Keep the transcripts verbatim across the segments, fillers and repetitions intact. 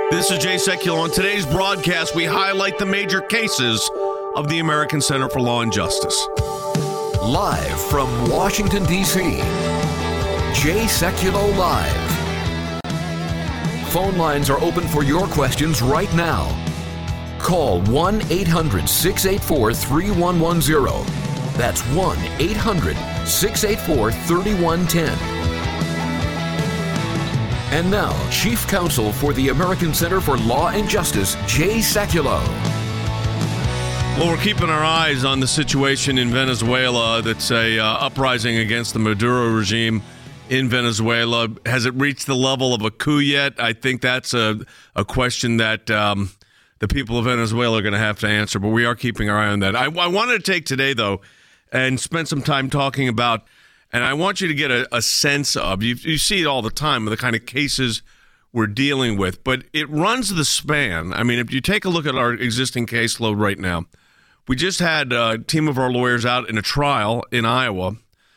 This is Jay Sekulow. On today's broadcast, we highlight the major cases of the American Center for Law and Justice. Live from Washington, D C, Jay Sekulow Live. Phone lines are open for your questions right now. Call one eight hundred six eight four three one one zero. That's one eight hundred six eight four three one one zero. And now, Chief Counsel for the American Center for Law and Justice, Jay Sekulow. Well, we're keeping our eyes on the situation in Venezuela. That's a uh, uprising against the Maduro regime in Venezuela. Has it reached the level of a coup yet? I think that's a, a question that um, the people of Venezuela are going to have to answer, but we are keeping our eye on that. I, I wanted to take today, though, and spend some time talking about, and I want you to get a, a sense of, you, you see it all the time, the kind of cases we're dealing with, but it runs the span. I mean, if you take a look at our existing caseload right now, we just had a team of our lawyers out in a trial in Iowa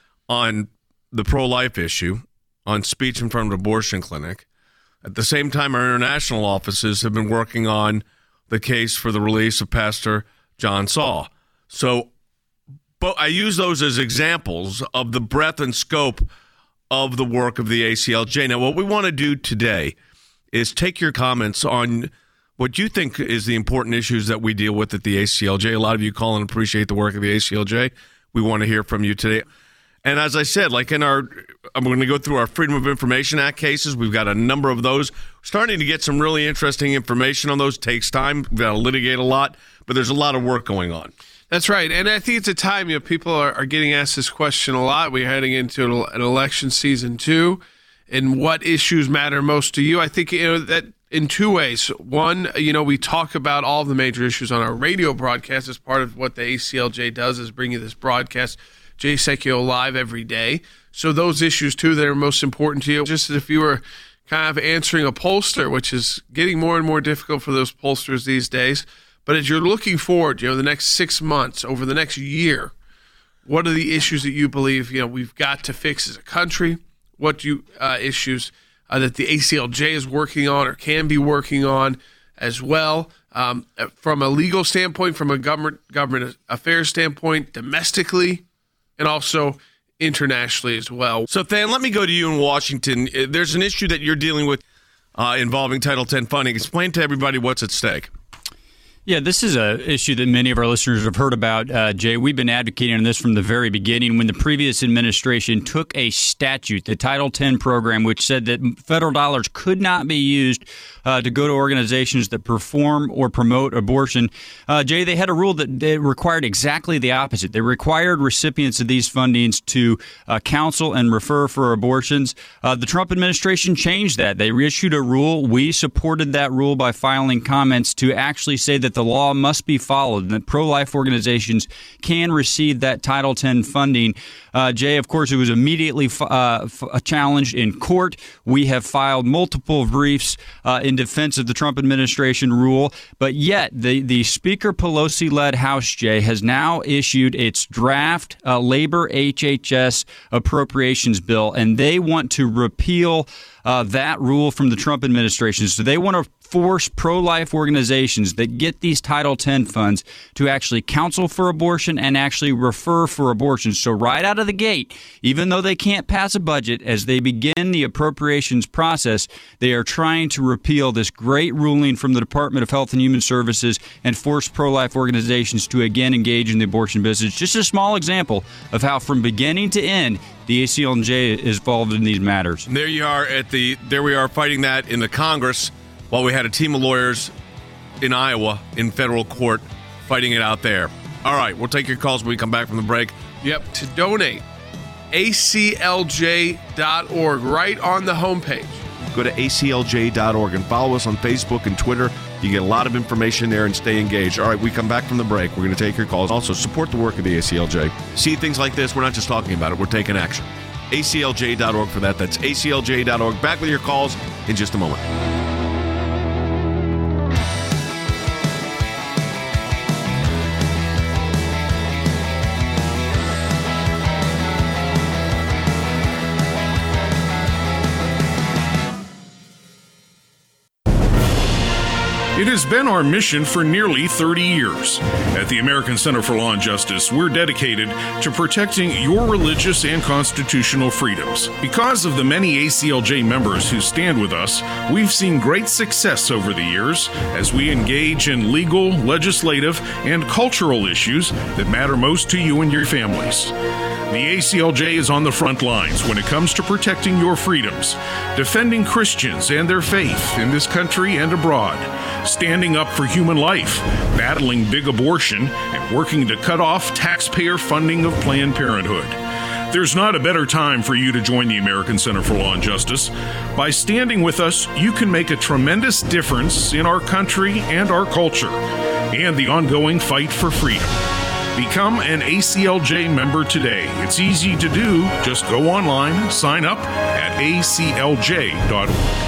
on the pro-life issue, on speech in front of an abortion clinic. At the same time, our international offices have been working on the case for the release of Pastor John Saul. So, but I use those as examples of the breadth and scope of the work of the A C L J. Now, what we want to do today is take your comments on what you think is the important issues that we deal with at the A C L J. A lot of you call and appreciate the work of the A C L J. We want to hear from you today. And as I said, like in our, I'm going to go through our Freedom of Information Act cases. We've got a number of those. Starting to get some really interesting information on those. Takes time. We've got to litigate a lot, but there's a lot of work going on. That's right. And I think it's a time, you know, people are, are getting asked this question a lot. We're heading into an election season two. And what issues matter most to you? I think, you know, that in two ways. One, you know, we talk about all the major issues on our radio broadcast as part of what the A C L J does, is bring you this broadcast, Jay Sekulow Live, every day. So those issues, too, that are most important to you, just as if you were kind of answering a pollster, which is getting more and more difficult for those pollsters these days. But as you're looking forward, you know, the next six months, over the next year, what are the issues that you believe, you know, we've got to fix as a country? What do you, uh, issues uh, that the A C L J is working on or can be working on as well, um, from a legal standpoint, from a government government affairs standpoint, domestically, and also internationally as well. So, Than, let me go to you in Washington. There's an issue that you're dealing with uh, involving Title ten funding. Explain to everybody what's at stake. Yeah, this is an issue that many of our listeners have heard about, uh, Jay. We've been advocating on this from the very beginning when the previous administration took a statute, the Title ten program, which said that federal dollars could not be used uh, to go to organizations that perform or promote abortion. Uh, Jay, they had a rule that they required exactly the opposite. They required recipients of these fundings to uh, counsel and refer for abortions. Uh, the Trump administration changed that. They reissued a rule. We supported that rule by filing comments to actually say that the law must be followed and that pro-life organizations can receive that Title ten funding. Uh, Jay, of course, it was immediately f- uh, f- challenged in court. We have filed multiple briefs uh, in defense of the Trump administration rule, but yet the, the Speaker Pelosi-led House, Jay, has now issued its draft uh, labor H H S appropriations bill, and they want to repeal uh, that rule from the Trump administration. So they want to force pro-life organizations that get these Title ten funds to actually counsel for abortion and actually refer for abortion. So right out of the gate, even though they can't pass a budget, as they begin the appropriations process, they are trying to repeal this great ruling from the Department of Health and Human Services and force pro-life organizations to again engage in the abortion business. Just a small example of how from beginning to end, the A C L J is involved in these matters. There you are at the, there we are fighting that in the Congress, while we had a team of lawyers in Iowa in federal court fighting it out there. All right, we'll take your calls when we come back from the break. Yep, to donate, A C L J dot org, right on the homepage. Go to A C L J dot org and follow us on Facebook and Twitter. You get a lot of information there and stay engaged. All right, we come back from the break. We're going to take your calls. Also, support the work of the A C L J. See things like this, we're not just talking about it, we're taking action. A C L J dot org for that. That's A C L J dot org. Back with your calls in just a moment. It has been our mission for nearly thirty years. At the American Center for Law and Justice, we're dedicated to protecting your religious and constitutional freedoms. Because of the many A C L J members who stand with us, we've seen great success over the years as we engage in legal, legislative, and cultural issues that matter most to you and your families. The A C L J is on the front lines when it comes to protecting your freedoms, defending Christians and their faith in this country and abroad, standing up for human life, battling big abortion, and working to cut off taxpayer funding of Planned Parenthood. There's not a better time for you to join the American Center for Law and Justice. By standing with us, you can make a tremendous difference in our country and our culture, and the ongoing fight for freedom. Become an A C L J member today. It's easy to do. Just go online, sign up at A C L J dot org.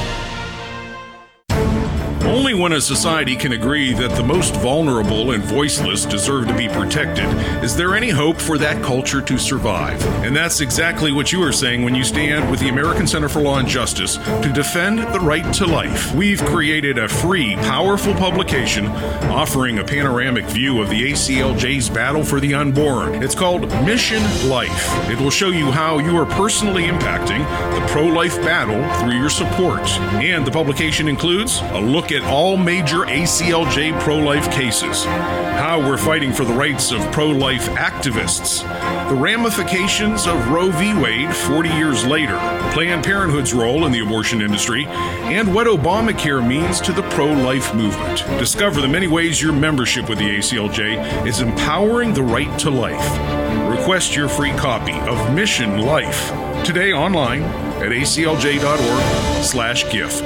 Only when a society can agree that the most vulnerable and voiceless deserve to be protected is there any hope for that culture to survive. And that's exactly what you are saying when you stand with the American Center for Law and Justice to defend the right to life. We've created a free, powerful publication offering a panoramic view of the A C L J's battle for the unborn. It's called Mission Life. It will show you how you are personally impacting the pro-life battle through your support. And the publication includes a look at all major A C L J pro-life cases, how we're fighting for the rights of pro-life activists, the ramifications of Roe v. Wade forty years later, Planned Parenthood's role in the abortion industry, and what Obamacare means to the pro-life movement. Discover the many ways your membership with the A C L J is empowering the right to life. Request your free copy of Mission Life today online at A C L J dot org slash gift.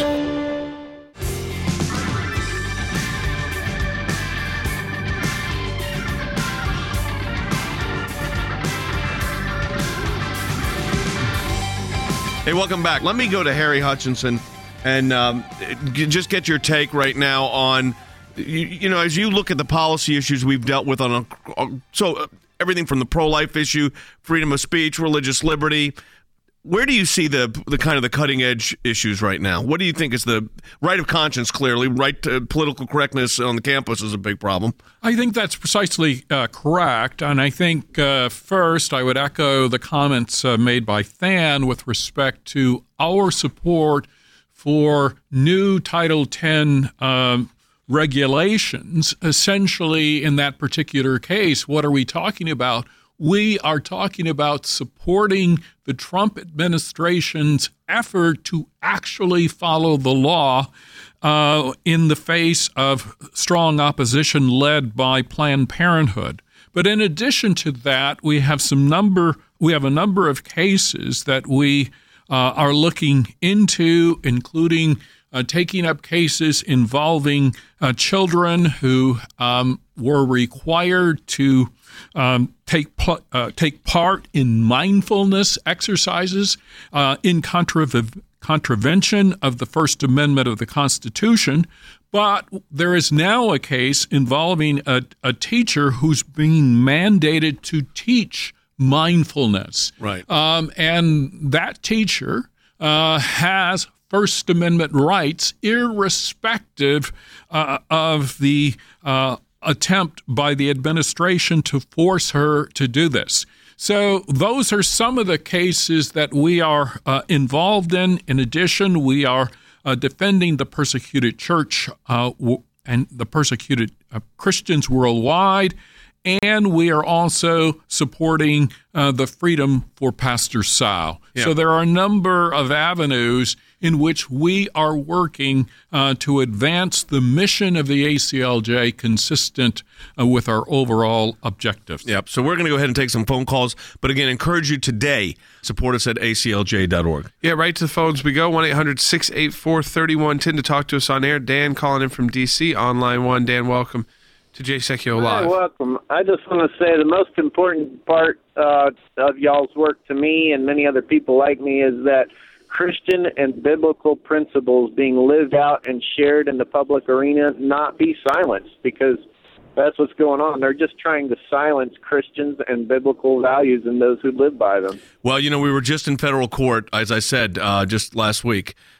Hey, welcome back. Let me go to Harry Hutchinson and um, g- just get your take right now on, you, you know, as you look at the policy issues we've dealt with on a, so uh, everything from the pro-life issue, freedom of speech, religious liberty. Where do you see the the kind of the cutting edge issues right now? What do you think is the right of conscience? Clearly, right to political correctness on the campus is a big problem. I think that's precisely uh, correct. And I think uh, first I would echo the comments uh, made by Than with respect to our support for new Title ten um, regulations. Essentially, in that particular case, what are we talking about? We are talking about supporting the Trump administration's effort to actually follow the law uh, in the face of strong opposition led by Planned Parenthood. But in addition to that, we have some number. We have a number of cases that we uh, are looking into, including uh, taking up cases involving uh, children who um, were required to Um, take uh, take part in mindfulness exercises uh, in contra- contravention of the First Amendment of the Constitution. But there is now a case involving a, a teacher who's being mandated to teach mindfulness. Right. Um, and that teacher uh, has First Amendment rights irrespective uh, of the uh attempt by the administration to force her to do this. So those are some of the cases that we are uh, involved in. In addition, we are uh, defending the persecuted church uh, w- and the persecuted uh, Christians worldwide. And we are also supporting uh, the Freedom for Pastor Sal. Yeah. So there are a number of avenues in which we are working uh, to advance the mission of the A C L J consistent uh, with our overall objectives. Yep. So we're going to go ahead and take some phone calls. But again, encourage you today. Support us at A C L J dot org. Yeah, right to the phones we go. one eight hundred six eight four three one one zero to talk to us on air. Dan calling in from D C on line one. Dan, welcome to Jay Secchio Live. Hi, welcome. I just want to say the most important part uh, of y'all's work to me and many other people like me is that Christian and biblical principles being lived out and shared in the public arena not be silenced, because that's what's going on. They're just trying to silence Christians and biblical values and those who live by them. Well, you know, we were just in federal court, as I said, uh, just last week,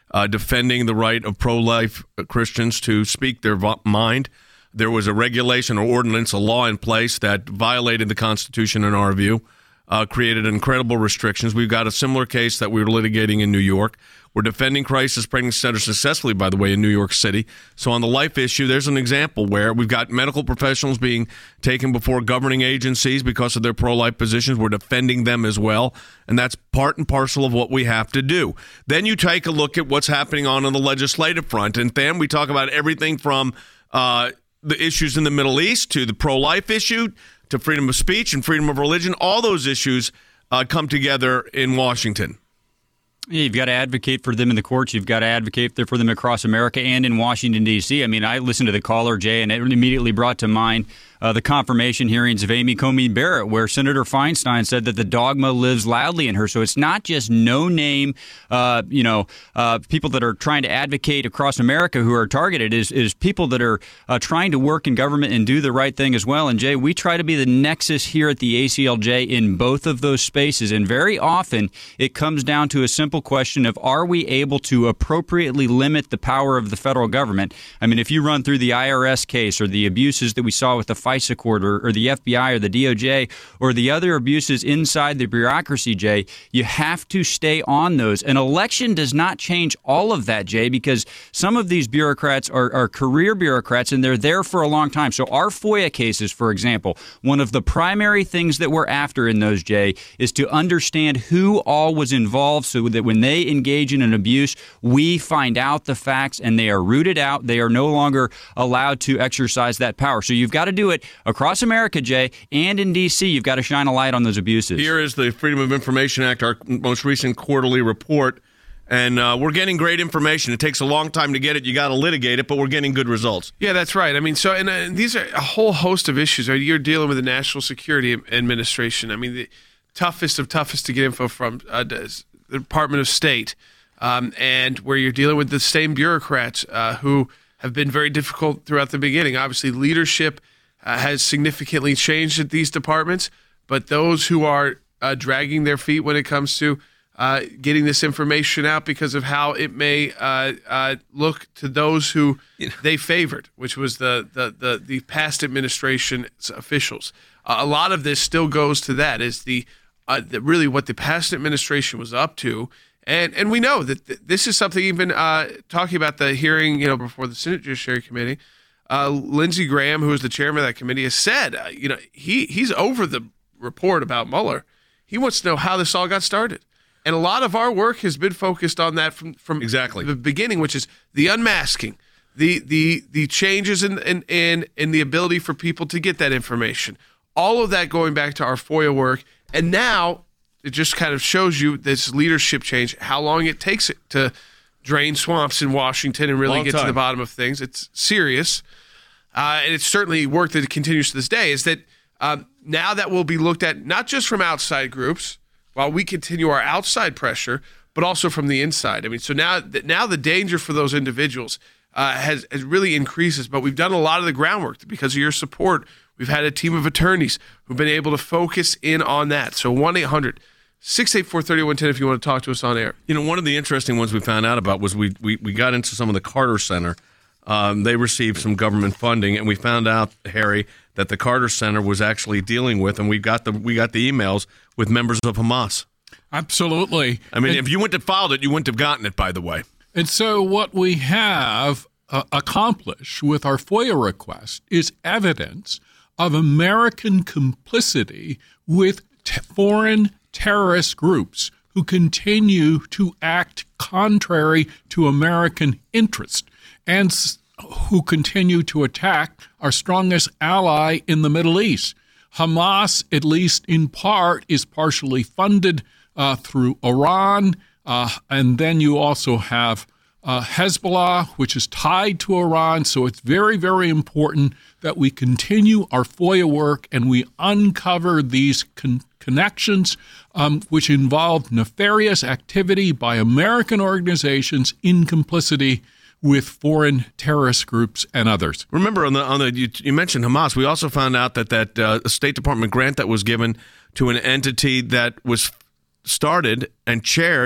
uh, defending the right of pro-life Christians to speak their vo- mind. There was a regulation or ordinance, a law in place that violated the Constitution in our view, uh, created incredible restrictions. We've got a similar case that we were litigating in New York. We're defending crisis pregnancy centers successfully, by the way, in New York City. So on the life issue, there's an example where we've got medical professionals being taken before governing agencies because of their pro-life positions. We're defending them as well, and that's part and parcel of what we have to do. Then you take a look at what's happening on, on the legislative front, and then we talk about everything from uh, the issues in the Middle East to the pro-life issue to freedom of speech and freedom of religion. All those issues uh, come together in Washington. Yeah, you've got to advocate for them in the courts. You've got to advocate for them across America and in Washington, D C. I mean, I listened to the caller, Jay, and it immediately brought to mind uh, the confirmation hearings of Amy Coney Barrett, where Senator Feinstein said that the dogma lives loudly in her. So it's not just no-name, uh, you know, uh, people that are trying to advocate across America who are targeted. Is is people that are uh, trying to work in government and do the right thing as well. And Jay, we try to be the nexus here at the A C L J in both of those spaces. And very often it comes down to a simple question of, are we able to appropriately limit the power of the federal government? I mean, if you run through the I R S case or the abuses that we saw with the FISA court or, or the F B I or the D O J or the other abuses inside the bureaucracy, Jay, you have to stay on those. An election does not change all of that, Jay, because some of these bureaucrats are, are career bureaucrats and they're there for a long time. So our FOIA cases, for example, one of the primary things that we're after in those, Jay, is to understand who all was involved so that when they engage in an abuse, we find out the facts and they are rooted out. They are no longer allowed to exercise that power. So you've got to do it across America, Jay, and in D C. You've got to shine a light on those abuses. Here is the Freedom of Information Act, our most recent quarterly report, and uh, we're getting great information. It takes a long time to get it. You got to litigate it, but we're getting good results. Yeah, that's right. I mean, so and, uh, and these are a whole host of issues. You're dealing with the National Security Administration. I mean, the toughest of toughest to get info from uh, the Department of State, um, and where you're dealing with the same bureaucrats uh, who have been very difficult throughout the beginning. Obviously, leadership uh, has significantly changed at these departments, but those who are uh, dragging their feet when it comes to uh, getting this information out because of how it may uh, uh, look to those who you know. they favored, which was the the the, the past administration's officials. Uh, a lot of this still goes to that, is the, uh, the really what the past administration was up to. And and we know that th- this is something, even uh, talking about the hearing, you know, before the Senate Judiciary Committee, uh, Lindsey Graham, who is the chairman of that committee, has said, uh, you know, he he's over the report about Mueller. He wants to know how this all got started. And a lot of our work has been focused on that from, from exactly the beginning, which is the unmasking, the the the changes in in, in in the ability for people to get that information. All of that going back to our FOIA work. And now it just kind of shows you this leadership change, how long it takes it to drain swamps in Washington and really Long get time. to the bottom of things. It's serious. Uh, and it's certainly work that continues to this day, is that um, now that will be looked at not just from outside groups while we continue our outside pressure, but also from the inside. I mean, so now, now the danger for those individuals uh, has, has really increases, but we've done a lot of the groundwork because of your support. We've had a team of attorneys who've been able to focus in on that. So one eight hundred six eight four, three one one zero if you want to talk to us on air. You know, one of the interesting ones we found out about was we we, we got into some of the Carter Center. Um, they received some government funding, and we found out, Harry, that the Carter Center was actually dealing with, and we got the we got the emails with members of Hamas. Absolutely. I mean, and, if you wouldn't have filed it, you wouldn't have gotten it, by the way. And so what we have uh, accomplished with our FOIA request is evidence of American complicity with t- foreign terrorist groups who continue to act contrary to American interest and s- who continue to attack our strongest ally in the Middle East. Hamas, at least in part, is partially funded uh, through Iran, uh, and then you also have Uh, Hezbollah, which is tied to Iran. So it's very, very important that we continue our FOIA work and we uncover these con- connections, um, which involve nefarious activity by American organizations in complicity with foreign terrorist groups and others. Remember, on the on the you, you mentioned Hamas. We also found out that that uh, State Department grant that was given to an entity that was started and chaired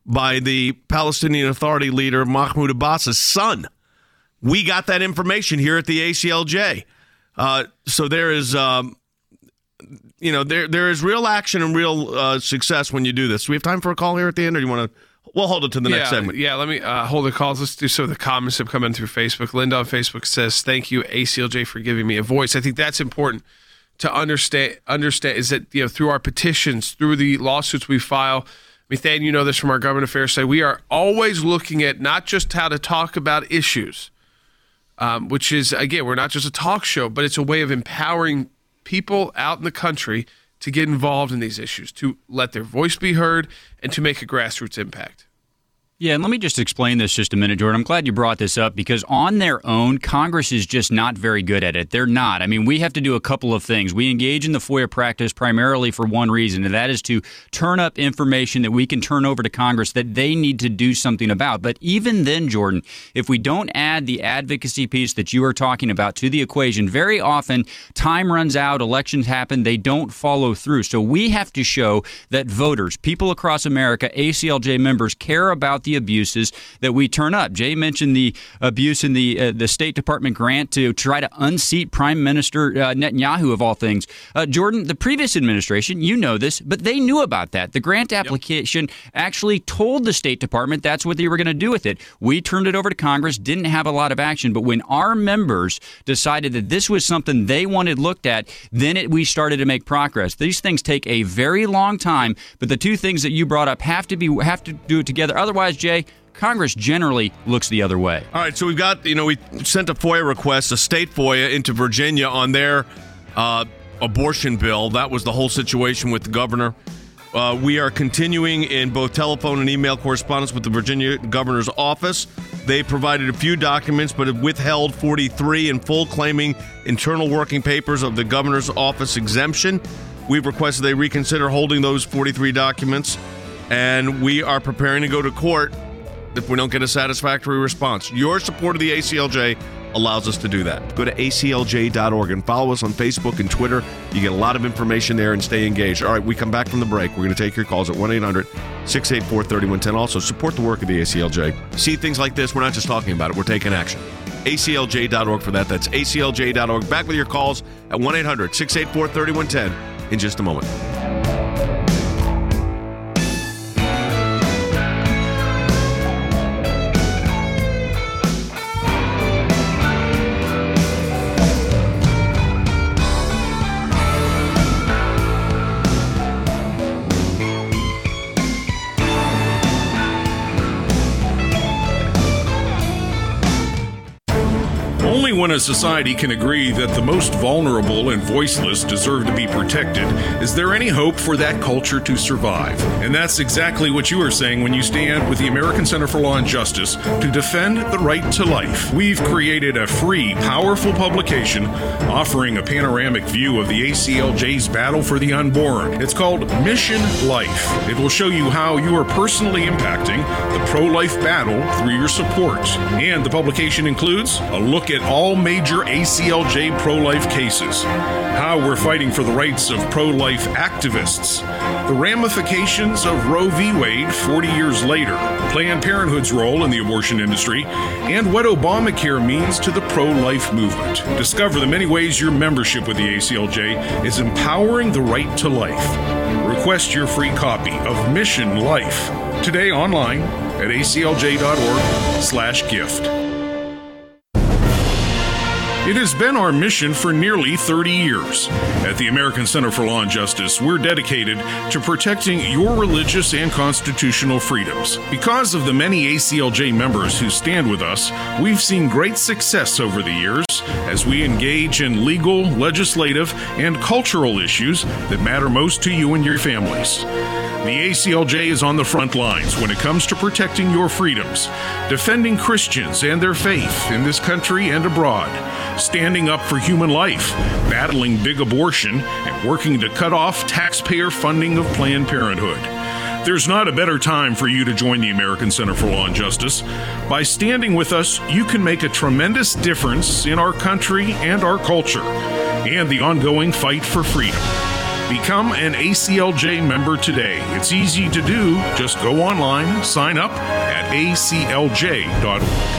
by the Palestinian Authority leader Mahmoud Abbas's son. We got that information here at the A C L J. Uh, so there is, um, you know, there there is real action and real uh, success when you do this. Do we have time for a call here at the end, or do you want to? We'll hold it to the yeah, next segment. Yeah, let me uh, hold the calls. Let's do some of the comments that have come in through Facebook. Linda on Facebook says, "Thank you, A C L J, for giving me a voice." I think that's important to understand. Understand is that, you know, through our petitions, through the lawsuits we file. I mean, Than, you know this from our government affairs side. We are always looking at not just how to talk about issues, um, which is, again, we're not just a talk show, but it's a way of empowering people out in the country to get involved in these issues, to let their voice be heard, and to make a grassroots impact. Yeah, and let me just explain this just a minute, Jordan. I'm glad you brought this up because on their own, Congress is just not very good at it. They're not. I mean, we have to do a couple of things. We engage in the FOIA practice primarily for one reason, and that is to turn up information that we can turn over to Congress that they need to do something about. But even then, Jordan, if we don't add the advocacy piece that you are talking about to the equation, very often time runs out, elections happen, they don't follow through. So we have to show that voters, people across America, A C L J members care about the abuses that we turn up. Jay mentioned the abuse in the uh, the State Department grant to try to unseat Prime Minister uh, Netanyahu, of all things. Uh, Jordan, the previous administration, you know this, but they knew about that. The grant application yep. actually told the State Department that's what they were going to do with it. We turned it over to Congress, didn't have a lot of action, but when our members decided that this was something they wanted looked at, then it, we started to make progress. These things take a very long time, but the two things that you brought up have to be have to do it together. Otherwise, Jay, Congress generally looks the other way. All right, so we've got, you know, we sent a FOIA request, a state FOIA, into Virginia on their uh, abortion bill. That was the whole situation with the governor. Uh, we are continuing in both telephone and email correspondence with the Virginia governor's office. They provided a few documents, but have withheld forty-three in full, claiming internal working papers of the governor's office exemption. We've requested they reconsider holding those forty-three documents, and we are preparing to go to court if we don't get a satisfactory response. Your support of the A C L J allows us to do that. Go to A C L J dot org and follow us on Facebook and Twitter. You get a lot of information there and stay engaged. All right, we come back from the break. We're going to take your calls at one eight hundred six eight four three one one zero. Also, support the work of the A C L J. See things like this, we're not just talking about it, we're taking action. A C L J dot org for that. That's A C L J dot org. Back with your calls at one eight hundred six eight four three one one zero in just a moment. Only when a society can agree that the most vulnerable and voiceless deserve to be protected is there any hope for that culture to survive. And that's exactly what you are saying when you stand with the American Center for Law and Justice to defend the right to life. We've created a free, powerful publication offering a panoramic view of the A C L J's battle for the unborn. It's called Mission Life. It will show you how you are personally impacting the pro-life battle through your support. And the publication includes a look at all major A C L J pro-life cases, how we're fighting for the rights of pro-life activists, the ramifications of Roe v. Wade forty years later, Planned Parenthood's role in the abortion industry, and what Obamacare means to the pro-life movement. Discover the many ways your membership with the A C L J is empowering the right to life. Request your free copy of Mission Life today online at A C L J dot org slash gift. It has been our mission for nearly thirty years. At the American Center for Law and Justice, we're dedicated to protecting your religious and constitutional freedoms. Because of the many A C L J members who stand with us, we've seen great success over the years as we engage in legal, legislative, and cultural issues that matter most to you and your families. The A C L J is on the front lines when it comes to protecting your freedoms, defending Christians and their faith in this country and abroad, standing up for human life, battling big abortion, and working to cut off taxpayer funding of Planned Parenthood. There's not a better time for you to join the American Center for Law and Justice. By standing with us, you can make a tremendous difference in our country and our culture, and the ongoing fight for freedom. Become an A C L J member today. It's easy to do. Just go online, sign up at A C L J dot org.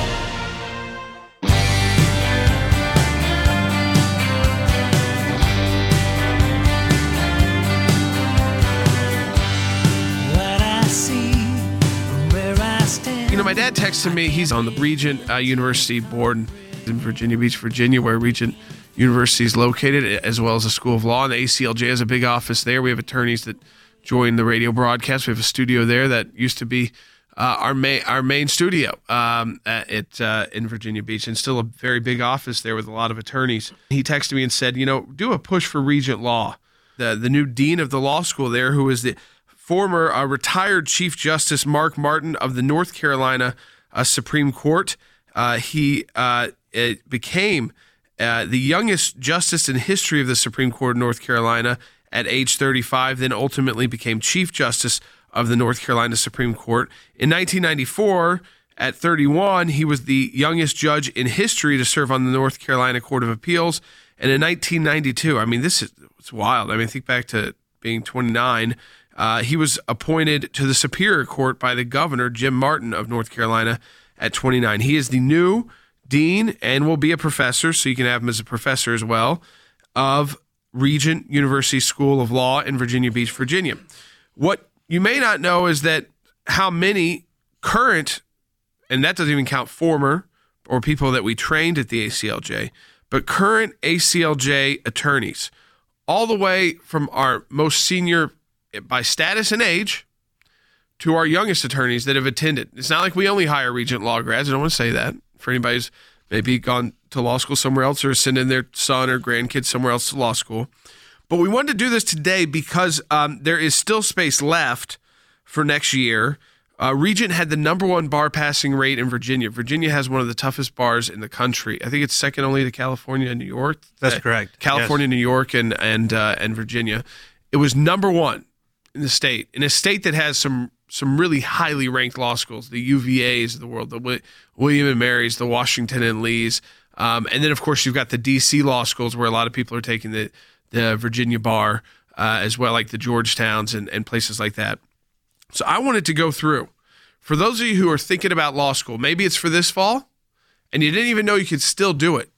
You know, my dad texted me. He's on the Regent uh, University board in Virginia Beach, Virginia, where Regent University is located, as well as the School of Law. And the A C L J has a big office there. We have attorneys that join the radio broadcast. We have a studio there that used to be uh, our main our main studio um, at uh, in Virginia Beach, and still a very big office there with a lot of attorneys. He texted me and said, you know, do a push for Regent Law, the the new dean of the law school there, who is the former uh, retired Chief Justice Mark Martin of the North Carolina uh, Supreme Court. Uh, he uh, it became uh, the youngest justice in history of the Supreme Court of North Carolina at age thirty-five, then ultimately became Chief Justice of the North Carolina Supreme Court. In nineteen ninety-four, at thirty-one, he was the youngest judge in history to serve on the North Carolina Court of Appeals. And in nineteen ninety-two, I mean, this is it's wild. I mean, think back to being twenty-nine. Uh, he was appointed to the Superior Court by the governor, Jim Martin of North Carolina, at twenty-nine. He is the new dean and will be a professor, so you can have him as a professor as well, of Regent University School of Law in Virginia Beach, Virginia. What you may not know is that how many current, and that doesn't even count former or people that we trained at the A C L J, but current A C L J attorneys, all the way from our most senior by status and age to our youngest attorneys that have attended. It's not like we only hire Regent Law grads. I don't want to say that for anybody who's maybe gone to law school somewhere else or sending their son or grandkids somewhere else to law school. But we wanted to do this today because um, there is still space left for next year. Uh, Regent had the number one bar passing rate in Virginia. Virginia has one of the toughest bars in the country. I think it's second only to California and New York. That's uh, correct. California, yes. New York, and and uh, and Virginia. It was number one in the state, in a state that has some some really highly ranked law schools, the U V As of the world, the w- William and Mary's, the Washington and Lee's. Um, and then, of course, you've got the D C law schools where a lot of people are taking the, the Virginia bar uh, as well, like the Georgetowns and, and places like that. So I wanted to go through. For those of you who are thinking about law school, maybe it's for this fall, and you didn't even know you could still do it.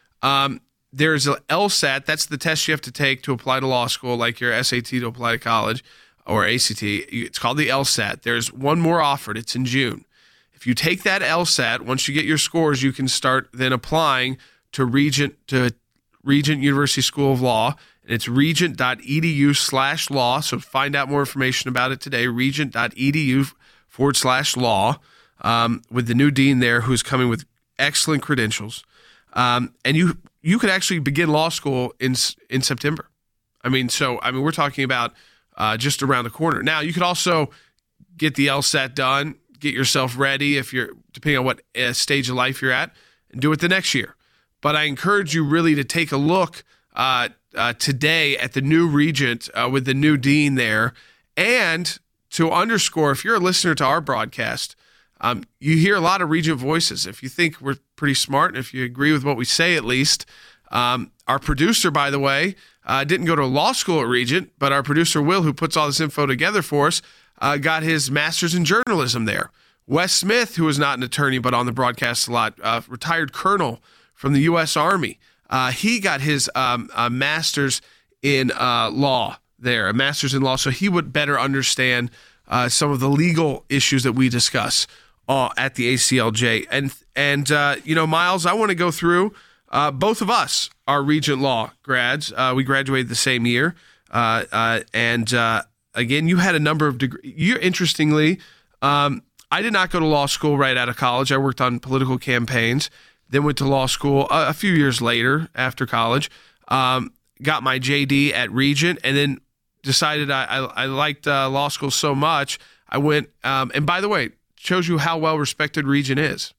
Um, there's an LSAT. That's the test you have to take to apply to law school, like your S A T to apply to college or A C T. It's called the LSAT. There's one more offered. It's in June. If you take that LSAT, once you get your scores, you can start then applying to Regent to Regent University School of Law. And it's regent.edu slash law. So find out more information about it today, regent.edu forward slash law, um, with the new dean there who's coming with excellent credentials. Um, and you you could actually begin law school in in September. I mean, so I mean, we're talking about uh, just around the corner. Now, you could also get the LSAT done, get yourself ready if you're, depending on what uh, stage of life you're at, and do it the next year. But I encourage you really to take a look uh, uh, today at the new Regent uh, with the new dean there, and to underscore, if you're a listener to our broadcast, um, you hear a lot of Regent voices. If you think we're pretty smart, and if you agree with what we say at least, um, our producer, by the way, uh, didn't go to law school at Regent, but our producer, Will, who puts all this info together for us, uh, got his master's in journalism there. Wes Smith, who is not an attorney but on the broadcast a lot, uh, retired colonel from the U S Army, uh, he got his um, uh, master's in uh, law there, a master's in law, so he would better understand uh, some of the legal issues that we discuss uh, at the A C L J. And, and uh, you know, Miles, I want to go through, uh, both of us are Regent Law grads. Uh, we graduated the same year. Uh, uh, and uh, again, you had a number of degrees. You, interestingly, um, I did not go to law school right out of college. I worked on political campaigns, then went to law school a, a few years later after college, um, got my J D at Regent, and then decided I, I, I liked uh, law school so much, I went, um, and by the way, shows you how well respected Regent is.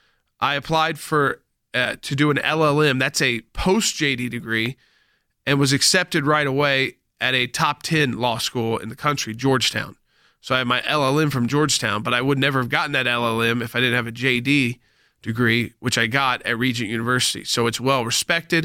I applied for uh, to do an L L M, that's a post-J D degree, and was accepted right away at a top ten law school in the country, Georgetown. So I have my L L M from Georgetown, but I would never have gotten that L L M if I didn't have a J D degree, which I got at Regent University. So it's well respected.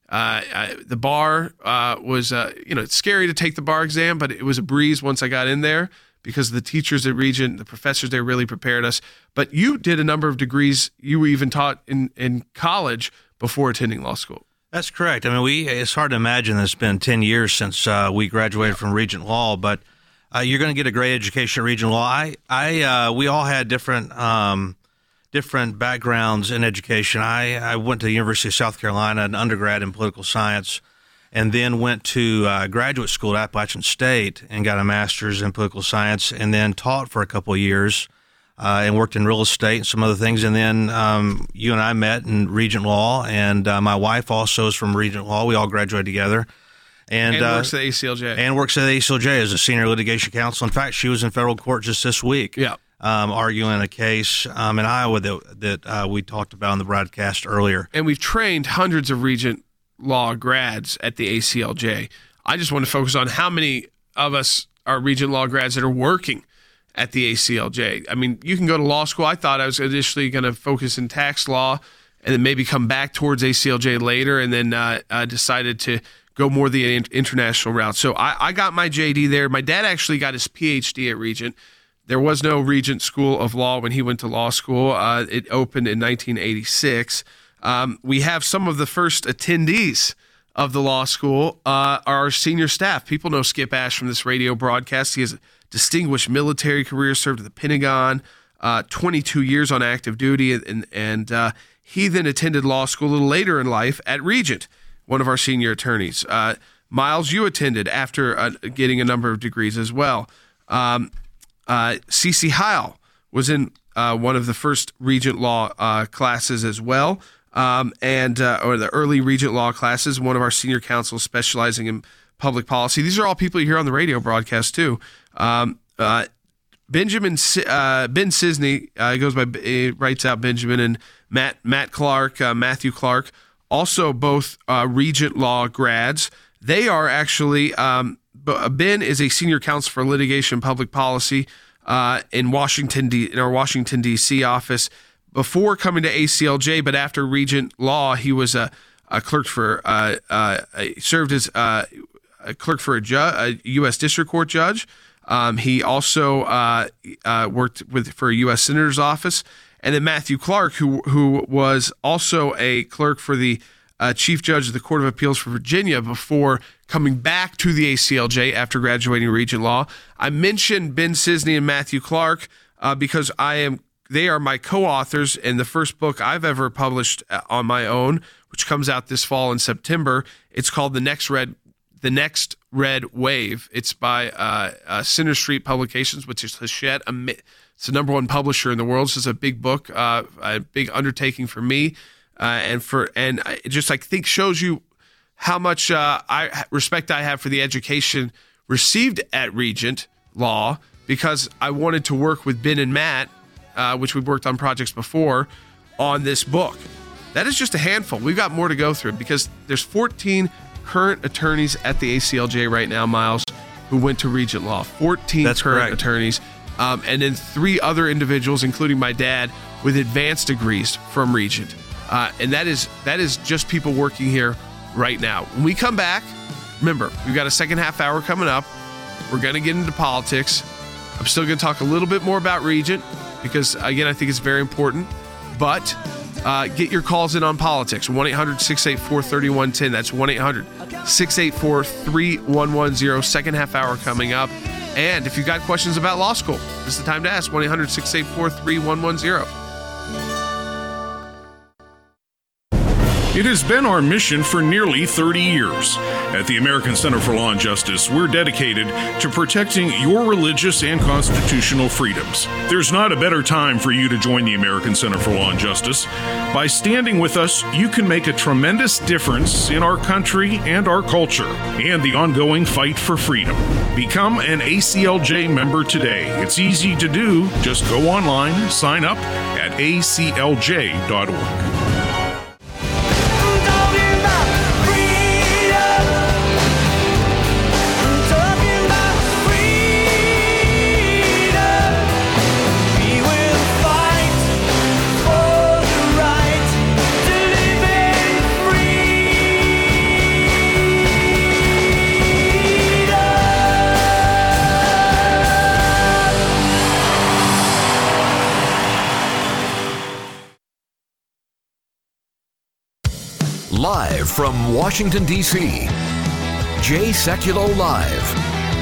Uh, I, the bar uh, was, uh, you know, it's scary to take the bar exam, but it was a breeze once I got in there because the teachers at Regent, the professors there really prepared us. But you did a number of degrees you were even taught in, in college before attending law school. That's correct. I mean, we it's hard to imagine that it's been ten years since uh, we graduated from Regent Law, but uh, you're going to get a great education at Regent Law. I, I, uh, we all had different um, different backgrounds in education. I, I went to the University of South Carolina, an undergrad in political science, and then went to uh, graduate school at Appalachian State and got a master's in political science, and then taught for a couple of years. Uh, and worked in real estate and some other things. And then um, you and I met in Regent Law, and uh, my wife also is from Regent Law. We all graduated together. And, and uh, works at A C L J. And works at A C L J as a senior litigation counsel. In fact, she was in federal court just this week yeah. um, arguing a case um, in Iowa that, that uh, we talked about in the broadcast earlier. And we've trained hundreds of Regent Law grads at the A C L J. I just want to focus on how many of us are Regent Law grads that are working at the A C L J. I mean, you can go to law school. I thought I was initially going to focus in tax law and then maybe come back towards A C L J later, and then uh, uh, decided to go more the international route. So I, I got my J D there. My dad actually got his P H D at Regent. There was no Regent School of Law when he went to law school. Uh, it opened in nineteen eighty-six. Um, we have some of the first attendees of the law school, uh, our senior staff. People know Skip Ash from this radio broadcast. He has a distinguished military career, served at the Pentagon, uh, twenty-two years on active duty, and, and uh, he then attended law school a little later in life at Regent, one of our senior attorneys. Uh, Miles, you attended after uh, getting a number of degrees as well. Um, uh, Cece Heil was in uh, one of the first Regent Law uh, classes as well, um, and uh, or the early Regent Law classes, one of our senior counsels specializing in public policy. These are all people you hear on the radio broadcast too. Um, uh, Benjamin uh, Ben Cisney uh, goes by uh, writes out Benjamin, and Matt Matt Clark, uh, Matthew Clark, also both uh, Regent Law grads. They are actually um, Ben is a senior counsel for litigation and public policy uh, in Washington D, in our Washington D C office before coming to A C L J, but after Regent Law, he was a, a clerk for uh, uh, served as uh, a clerk for a, ju- a U S District Court judge. Um, he also uh, uh, worked with for a U S Senator's office. And then Matthew Clark, who who was also a clerk for the uh, Chief Judge of the Court of Appeals for Virginia before coming back to the A C L J after graduating Regent Law. I mentioned Ben Cisney and Matthew Clark uh, because I am they are my co-authors in the first book I've ever published on my own, which comes out this fall in September. It's called The Next Red The Next Red Wave. It's by uh, uh, Center Street Publications, which is Hachette. It's the number one publisher in the world. This is a big book, uh, a big undertaking for me, uh, and for and it just I think shows you how much uh, I respect I have for the education received at Regent Law, because I wanted to work with Ben and Matt, uh, which we've worked on projects before, on this book. That is just a handful. We've got more to go through because there's fourteen current attorneys at the A C L J right now, Miles, who went to Regent Law. fourteen That's current correct. attorneys. Um, and then three other individuals, including my dad, with advanced degrees from Regent. Uh, and that is that is just people working here right now. When we come back, remember, we've got a second half hour coming up. We're going to get into politics. I'm still going to talk a little bit more about Regent because, again, I think it's very important. But uh, get your calls in on politics. one eight hundred six eight four three one one zero. That's one eight hundred six eight four three one one zero. Second half hour coming up. And if you've got questions about law school, this is the time to ask. one eight hundred six eight four three one one zero. It has been our mission for nearly thirty years. At the American Center for Law and Justice, we're dedicated to protecting your religious and constitutional freedoms. There's not a better time for you to join the American Center for Law and Justice. By standing with us, you can make a tremendous difference in our country and our culture and the ongoing fight for freedom. Become an A C L J member today. It's easy to do. Just go online, sign up at A C L J dot org. Live from Washington, D C, Jay Sekulow Live.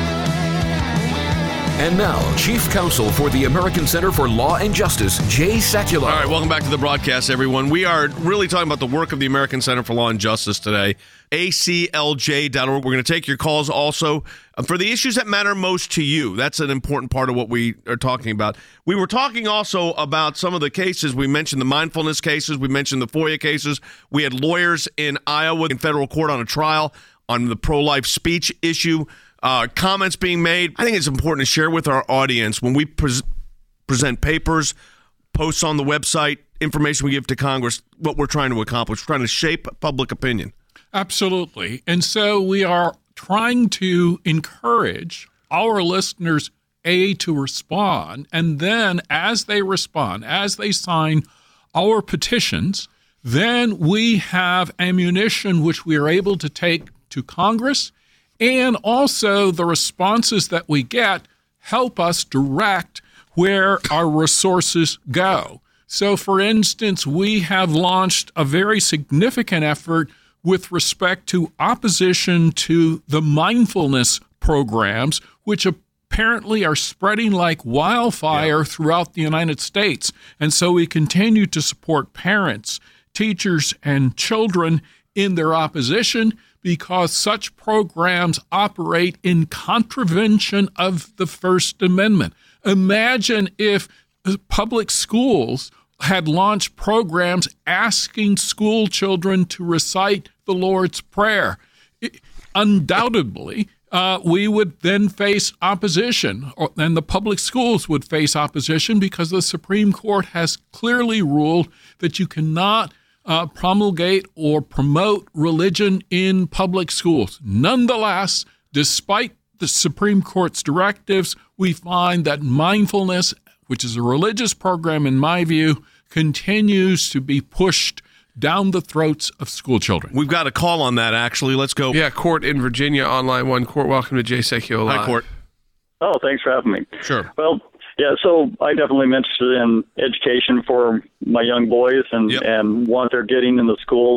And now, Chief Counsel for the American Center for Law and Justice, Jay Sekulow. All right, welcome back to the broadcast, everyone. We are really talking about the work of the American Center for Law and Justice today, A C L J dot org. We're going to take your calls also for the issues that matter most to you. That's an important part of what we are talking about. We were talking also about some of the cases. We mentioned the mindfulness cases. We mentioned the FOIA cases. We had lawyers in Iowa in federal court on a trial on the pro-life speech issue. Uh, comments being made. I think it's important to share with our audience when we pre- present papers, posts on the website, information we give to Congress, what we're trying to accomplish. We're trying to shape public opinion. Absolutely. And so we are trying to encourage our listeners, A, to respond, and then as they respond, as they sign our petitions, then we have ammunition which we are able to take to Congress. And also the responses that we get help us direct where our resources go. So, for instance, we have launched a very significant effort with respect to opposition to the mindfulness programs, which apparently are spreading like wildfire yeah. throughout the United States. And so we continue to support parents, teachers, and children in their opposition, because such programs operate in contravention of the First Amendment. Imagine if public schools had launched programs asking school children to recite the Lord's Prayer. It, undoubtedly, uh, we would then face opposition, or, and the public schools would face opposition because the Supreme Court has clearly ruled that you cannot Uh, promulgate or promote religion in public schools. Nonetheless, despite the Supreme Court's directives, we find that mindfulness, which is a religious program in my view, continues to be pushed down the throats of school children. We've got a call on that, actually. Let's go. Yeah, Court in Virginia, on line one. Court, welcome to Jay Sekulow Live. Hi, Court. Oh, thanks for having me. Sure. Well, yeah, so I definitely am interested in education for my young boys and, yep. and what they're getting in the schools.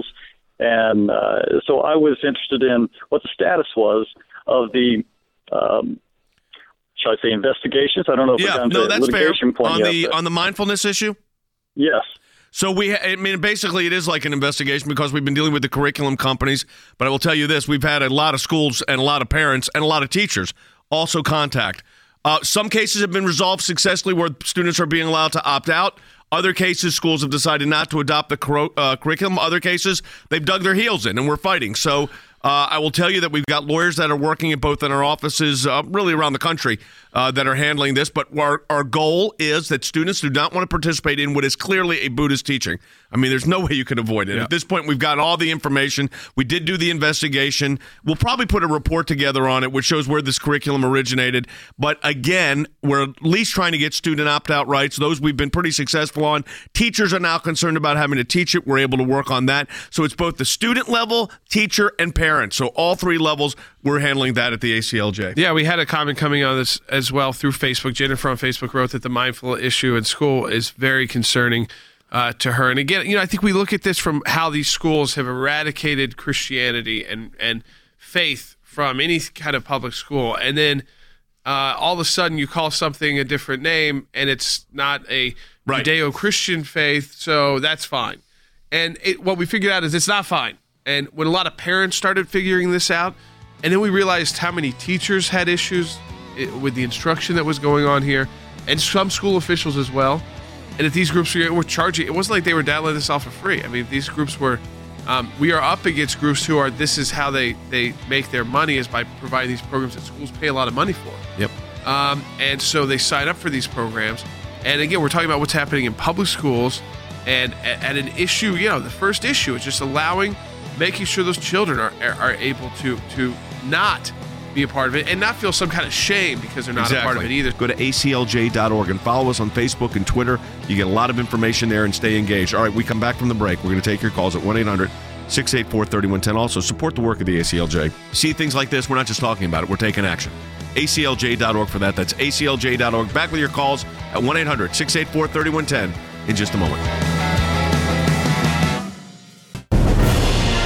And uh, so I was interested in what the status was of the, um, shall I say, investigations? I don't know if yeah, we're down no, to that's litigation fair. point On yet, the, but- on the mindfulness issue? Yes. So we, I mean, basically it is like an investigation because we've been dealing with the curriculum companies. But I will tell you this, we've had a lot of schools and a lot of parents and a lot of teachers also contact. Uh, some cases have been resolved successfully where students are being allowed to opt out. Other cases, schools have decided not to adopt the cur- uh, curriculum. Other cases, they've dug their heels in, and we're fighting. So uh, I will tell you that we've got lawyers that are working at both in our offices, uh, really around the country, uh, that are handling this. But our, our goal is that students do not want to participate in what is clearly a Buddhist teaching. I mean, there's no way you can avoid it. Yeah. At this point, we've got all the information. We did do the investigation. We'll probably put a report together on it, which shows where this curriculum originated. But again, we're at least trying to get student opt-out rights. Those we've been pretty successful on. Teachers are now concerned about having to teach it. We're able to work on that. So it's both the student level, teacher, and parent. So all three levels, we're handling that at the A C L J. Yeah, we had a comment coming on this as well through Facebook. Jennifer on Facebook wrote that the mindful issue in school is very concerning uh, to her. And again, you know, I think we look at this from how these schools have eradicated Christianity and, and faith from any kind of public school. And then uh, all of a sudden you call something a different name and it's not a right. Judeo-Christian faith, so that's fine. And it, what we figured out is it's not fine. And when a lot of parents started figuring this out, and then we realized how many teachers had issues with the instruction that was going on here, and some school officials as well, and if these groups were charging, it wasn't like they were downloading this off for free. I mean, these groups were, um, we are up against groups who are, this is how they, they make their money, is by providing these programs that schools pay a lot of money for. Yep. Um, and so they sign up for these programs. And again, we're talking about what's happening in public schools, and at, at an issue, you know, the first issue is just allowing, making sure those children are, are, are able to, to not be a part of it and not feel some kind of shame because they're not exactly. a part of it either. Go to A C L J dot org and follow us on Facebook and Twitter. You get a lot of information there and stay engaged. All right, we come back from the break. We're going to take your calls at one eight hundred six eight four three one one zero. Also, support the work of the A C L J. See things like this, we're not just talking about it, we're taking action. A C L J dot org for that. That's A C L J dot org. Back with your calls at one eight hundred six eight four three one one zero in just a moment.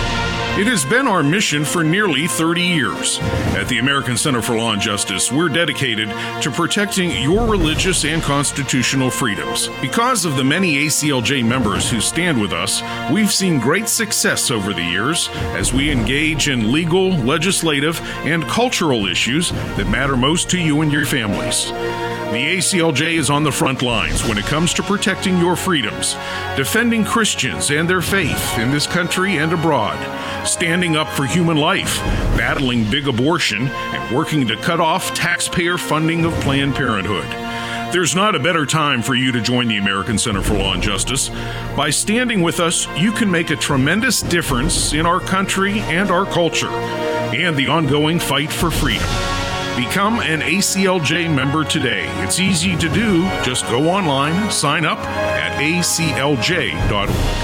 It has been our mission for nearly thirty years. At the American Center for Law and Justice, we're dedicated to protecting your religious and constitutional freedoms. Because of the many A C L J members who stand with us, we've seen great success over the years as we engage in legal, legislative, and cultural issues that matter most to you and your families. The A C L J is on the front lines when it comes to protecting your freedoms, defending Christians and their faith in this country and abroad, standing up for human life, battling big abortion, and working to cut off taxpayer funding of Planned Parenthood. There's not a better time for you to join the American Center for Law and Justice. By standing with us, you can make a tremendous difference in our country and our culture, and the ongoing fight for freedom. Become an A C L J member today. It's easy to do. Just go online, sign up at A C L J dot org.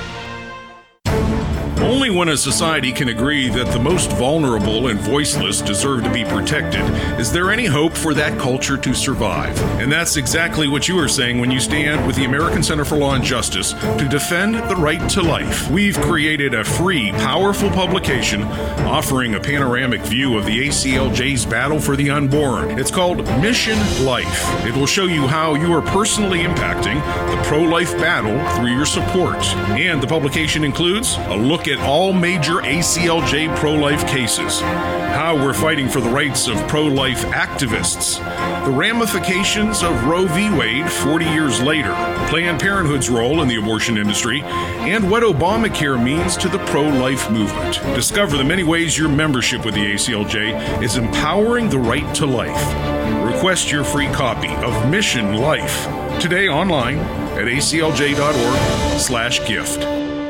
Only when a society can agree that the most vulnerable and voiceless deserve to be protected is there any hope for that culture to survive. And that's exactly what you are saying when you stand with the American Center for Law and Justice to defend the right to life. We've created a free, powerful publication offering a panoramic view of the A C L J's battle for the unborn. It's called Mission Life. It will show you how you are personally impacting the pro-life battle through your support. And the publication includes a look at all major A C L J pro-life cases, how we're fighting for the rights of pro-life activists, the ramifications of Roe v. Wade forty years later, Planned Parenthood's role in the abortion industry, and what Obamacare means to the pro-life movement. Discover the many ways your membership with the A C L J is empowering the right to life. Request your free copy of Mission Life today online at A C L J dot org slash gift.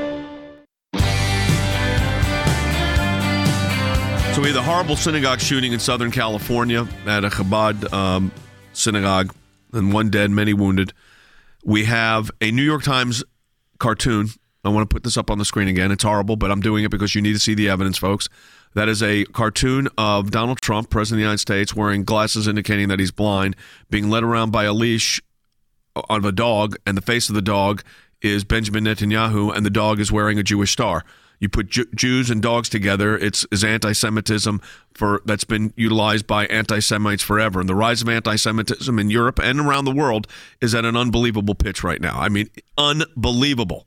So we had the horrible synagogue shooting in Southern California at a Chabad um, synagogue, and one dead, many wounded. We have a New York Times cartoon. I want to put this up on the screen again. It's horrible, but I'm doing it because you need to see the evidence, folks. That is a cartoon of Donald Trump, President of the United States, wearing glasses indicating that he's blind, being led around by a leash of a dog, and the face of the dog is Benjamin Netanyahu, and the dog is wearing a Jewish star. You put Ju- Jews and dogs together, it's is anti-Semitism for that's been utilized by anti-Semites forever. And the rise of anti-Semitism in Europe and around the world is at an unbelievable pitch right now. I mean, unbelievable.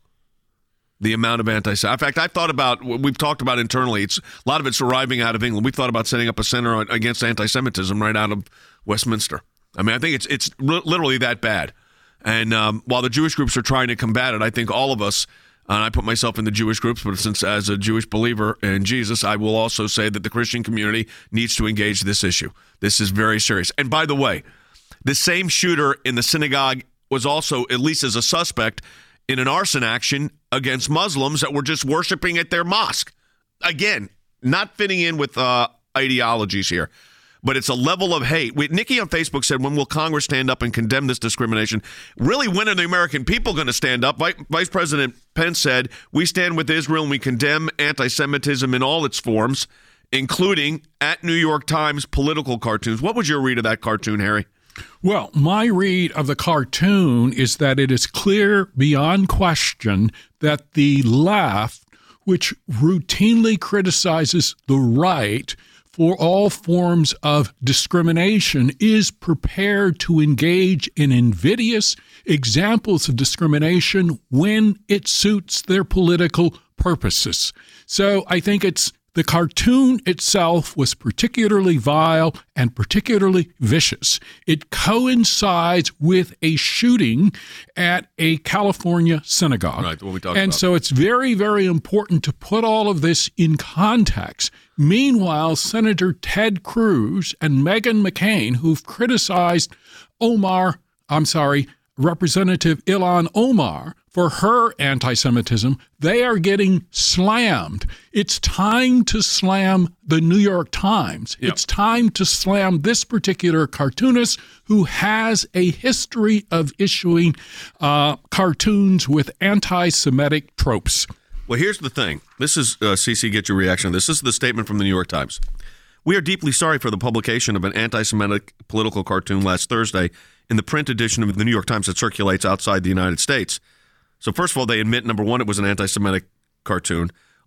The amount of anti-Semitism. In fact, I've thought about, we've talked about internally, it's a lot of it's arriving out of England. We've thought about setting up a center against anti-Semitism right out of Westminster. I mean, I think it's it's literally that bad. And um, while the Jewish groups are trying to combat it, I think all of us, and I put myself in the Jewish groups, but since as a Jewish believer in Jesus, I will also say that the Christian community needs to engage this issue. This is very serious. And by the way, the same shooter in the synagogue was also, at least as a suspect, in an arson action against Muslims that were just worshiping at their mosque. Again, not fitting in with uh, ideologies here. But it's a level of hate. We, Nikki on Facebook said, when will Congress stand up and condemn this discrimination? Really, when are the American people going to stand up? Vice President Pence said, we stand with Israel and we condemn anti-Semitism in all its forms, including at New York Times political cartoons. What was your read of that cartoon, Harry? Well, my read of the cartoon is that it is clear beyond question that the left, which routinely criticizes the right for all forms of discrimination, is prepared to engage in invidious examples of discrimination when it suits their political purposes. So I think it's the cartoon itself was particularly vile and particularly vicious. It coincides with a shooting at a California synagogue. Right, what we talked and about. So it's very, very important to put all of this in context. Meanwhile, Senator Ted Cruz and Meghan McCain, who've criticized Omar, I'm sorry, Representative Ilhan Omar for her anti-Semitism, they are getting slammed. It's time to slam the New York Times. Yep. It's time to slam this particular cartoonist who has a history of issuing uh, cartoons with anti-Semitic tropes. Well, here's the thing. This is, uh, Cece, get your reaction. This is the statement from the New York Times. We are deeply sorry for the publication of an anti-Semitic political cartoon last Thursday in the print edition of the New York Times that circulates outside the United States. So first of all, they admit, number one, it was an anti-Semitic cartoon.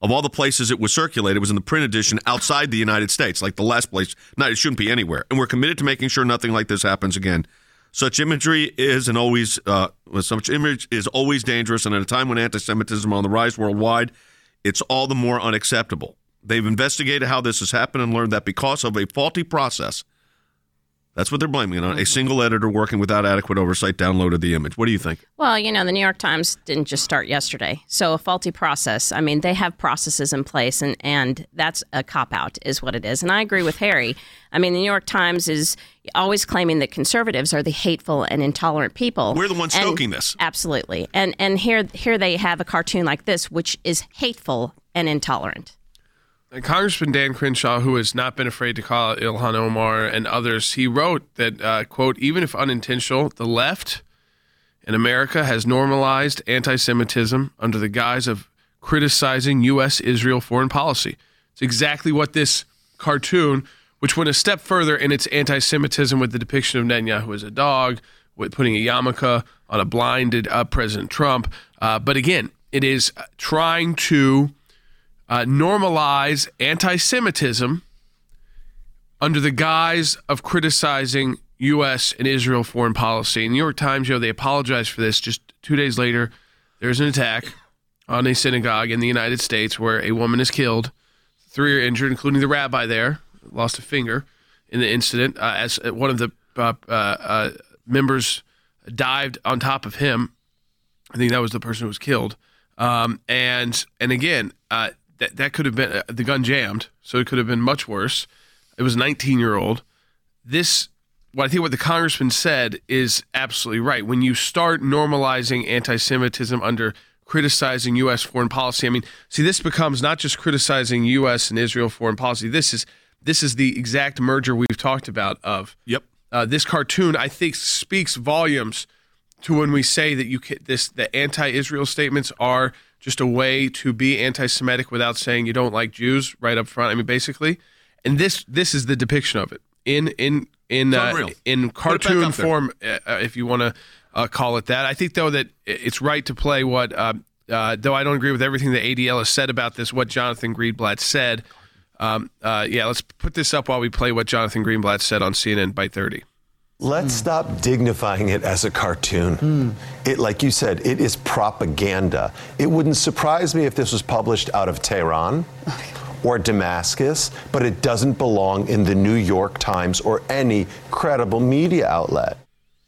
of all the places it was circulated, it was in the print edition outside the United States, like the last place. No, it shouldn't be anywhere. And we're committed to making sure nothing like this happens again. Such imagery is and always uh, such image is always dangerous, and at a time when anti-Semitism is on the rise worldwide, it's all the more unacceptable. They've investigated how this has happened and learned that because of a faulty process, that's what they're blaming it on, a single editor working without adequate oversight downloaded the image. What do you think? Well, you know, the New York Times didn't just start yesterday. So a faulty process, I mean, they have processes in place, and, and that's a cop-out is what it is. And I agree with Harry. I mean, the New York Times is always claiming that conservatives are the hateful and intolerant people. We're the ones and, stoking this. Absolutely. And and here here they have a cartoon like this, which is hateful and intolerant. And Congressman Dan Crenshaw, who has not been afraid to call out Ilhan Omar and others, he wrote that, uh, quote, even if unintentional, the left in America has normalized anti-Semitism under the guise of criticizing U S Israel foreign policy. It's exactly what this cartoon, which went a step further in its anti-Semitism with the depiction of Netanyahu as a dog, with putting a yarmulke on a blinded uh, President Trump. Uh, but again, it is trying to Uh, normalize anti-Semitism under the guise of criticizing U S and Israel foreign policy. In the New York Times, you know, they apologized for this. Just two days later, there's an attack on a synagogue in the United States where a woman is killed. Three are injured, including the rabbi there, lost a finger in the incident uh, as one of the uh, uh, uh, members dived on top of him. I think that was the person who was killed. Um, and and again, uh, That that could have been uh, the gun jammed, so it could have been much worse. It was a nineteen-year-old. This, what I think what the congressman said is absolutely right. When you start normalizing anti-Semitism under criticizing U S foreign policy, I mean, see, this becomes not just criticizing U S and Israel foreign policy. This is this is the exact merger we've talked about. Of yep, uh, this cartoon I think speaks volumes to when we say that you can, this the anti-Israel statements are just a way to be anti-Semitic without saying you don't like Jews right up front. I mean, basically, and this this is the depiction of it in in in uh, in cartoon form, uh, if you want to uh, call it that. I think though that it's right to play what, uh, uh, though I don't agree with everything that A D L has said about this. What Jonathan Greenblatt said. Um, uh, yeah, let's put this up while we play what Jonathan Greenblatt said on C N N Byte thirty. Let's mm. stop dignifying it as a cartoon. Mm. It, like you said, it is propaganda. It wouldn't surprise me if this was published out of Tehran or Damascus, but it doesn't belong in the New York Times or any credible media outlet.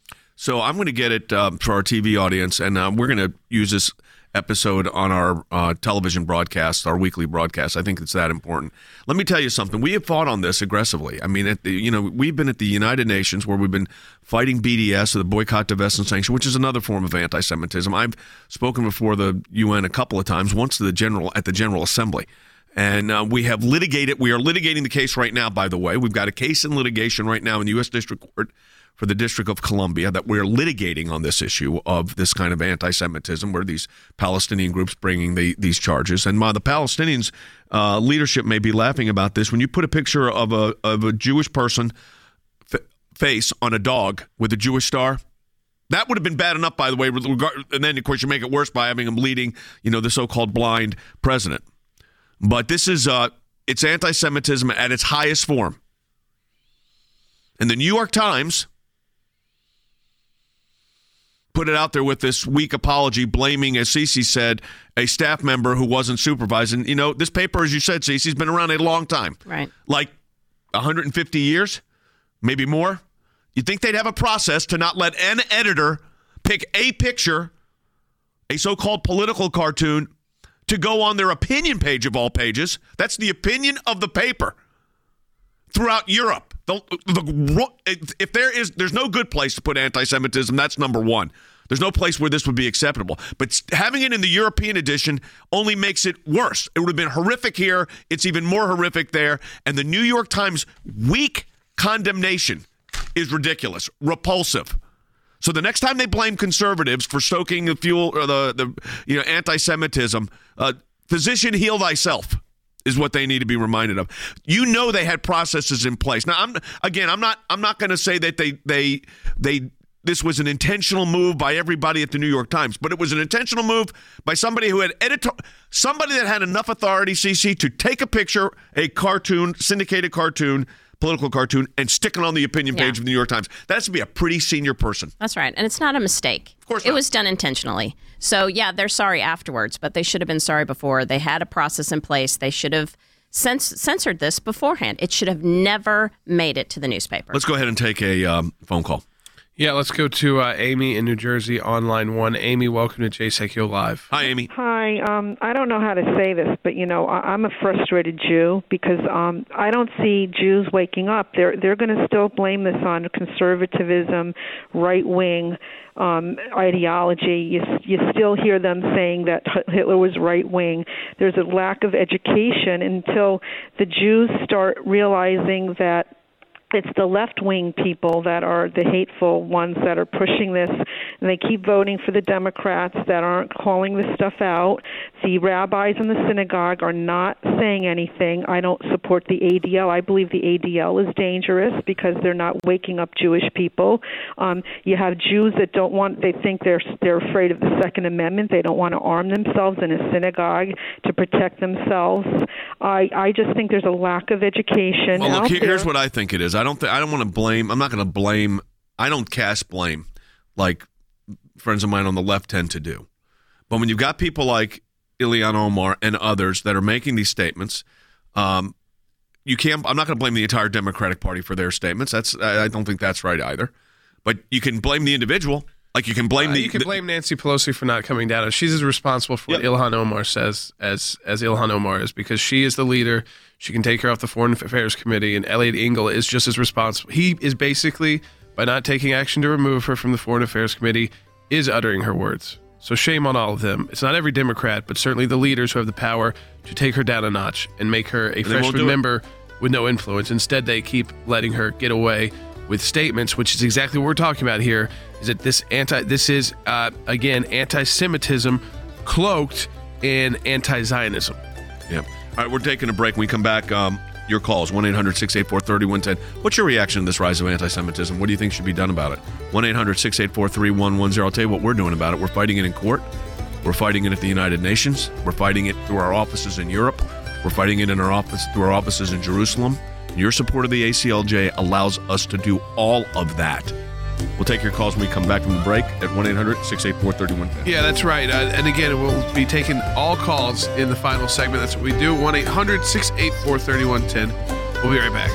So I'm going to get it uh, for our T V audience, and uh, we're going to use this episode on our uh, television broadcast, our weekly broadcast. I think it's that important. Let me tell you something. We have fought on this aggressively. I mean, at the, you know, we've been at the United Nations where we've been fighting B D S, or the Boycott, Divest, and Sanction, which is another form of anti-Semitism. I've spoken before the U N a couple of times, once to the general at the General Assembly. And uh, we have litigated. We are litigating the case right now, by the way. We've got a case in litigation right now in the U S District Court for the District of Columbia that we're litigating on this issue of this kind of anti-Semitism, where these Palestinian groups bringing the, these charges. And while the Palestinians uh, leadership may be laughing about this, when you put a picture of a of a Jewish person f- face on a dog with a Jewish star, that would have been bad enough, by the way. And then, of course, you make it worse by having him leading, you know, the so-called blind president. But this is uh, it's anti-Semitism at its highest form. And the New York Times put it out there with this weak apology, blaming, as Cece said, a staff member who wasn't supervised. And, you know, this paper, as you said, Cece, has been around a long time. Right. Like one hundred fifty years, maybe more. You'd think they'd have a process to not let an editor pick a picture, a so-called political cartoon, to go on their opinion page of all pages. That's the opinion of the paper throughout Europe. The, the, if there is, there's no good place to put anti-Semitism. That's number one. There's no place where this would be acceptable. But having it in the European edition only makes it worse. It would have been horrific here. It's even more horrific there. And the New York Times weak condemnation is ridiculous, repulsive. So the next time they blame conservatives for stoking the fuel or the, the you know anti-Semitism, uh, physician, heal thyself is what they need to be reminded of. You know they had processes in place. Now, I'm again, I'm not I'm not going to say that they they they this was an intentional move by everybody at the New York Times, but it was an intentional move by somebody who had editor, somebody that had enough authority, C C, to take a picture, a cartoon, syndicated cartoon, political cartoon, and stick it on the opinion page Yeah. of the New York Times. That has to be a pretty senior person. That's right. And it's not a mistake. Of course It not. was done intentionally. So, yeah, they're sorry afterwards, but they should have been sorry before. They had a process in place. They should have cens- censored this beforehand. It should have never made it to the newspaper. Let's go ahead and take a um, phone call. Yeah, let's go to uh, Amy in New Jersey on line one. Amy, welcome to J S E C Live. Hi, Amy. Hi. Um, I don't know how to say this, but you know, I- I'm a frustrated Jew because um, I don't see Jews waking up. They're they're going to still blame this on conservatism, right wing um, ideology. You you still hear them saying that Hitler was right wing. There's a lack of education until the Jews start realizing that it's the left-wing people that are the hateful ones that are pushing this, and they keep voting for the Democrats that aren't calling this stuff out. The rabbis in the synagogue are not saying anything. I don't support the A D L. I believe the A D L is dangerous because they're not waking up Jewish people. Um, you have Jews that don't want, they think they're they're afraid of the Second Amendment. They don't want to arm themselves in a synagogue to protect themselves. I, I just think there's a lack of education Well, out look, here- there. here's what I think it is. I don't think I don't want to blame. I'm not going to blame. I don't cast blame like friends of mine on the left tend to do. But when you've got people like Ilhan Omar and others that are making these statements, um, you can't. I'm not going to blame the entire Democratic Party for their statements. That's. I I don't think that's right either. But you can blame the individual. Like you can blame Uh, the. you can the- blame Nancy Pelosi for not coming down. She's as responsible for what Yep. Ilhan Omar says as as Ilhan Omar is, because she is the leader. She can take her off the Foreign Affairs Committee, and Elliot Engel is just as responsible. He is basically, by not taking action to remove her from the Foreign Affairs Committee, is uttering her words. So shame on all of them. It's not every Democrat, but certainly the leaders who have the power to take her down a notch and make her a they won't freshman do it. member with no influence. Instead, they keep letting her get away with statements, which is exactly what we're talking about here. Is that this anti? This is uh, again anti-Semitism cloaked in anti-Zionism. Yeah. All right, we're taking a break. When we come back, um, your calls, one eight hundred six eight four three one one zero. What's your reaction to this rise of anti-Semitism? What do you think should be done about it? one eight hundred six eight four three one one zero. I'll tell you what we're doing about it. We're fighting it in court. We're fighting it at the United Nations. We're fighting it through our offices in Europe. We're fighting it in our office through our offices in Jerusalem. Your support of the A C L J allows us to do all of that. We'll take your calls when we come back from the break at one eight hundred six eight four three one one zero. Yeah, that's right. Uh, and again, we'll be taking all calls in the final segment. That's what we do. one eight hundred six eight four three one one zero. We'll be right back.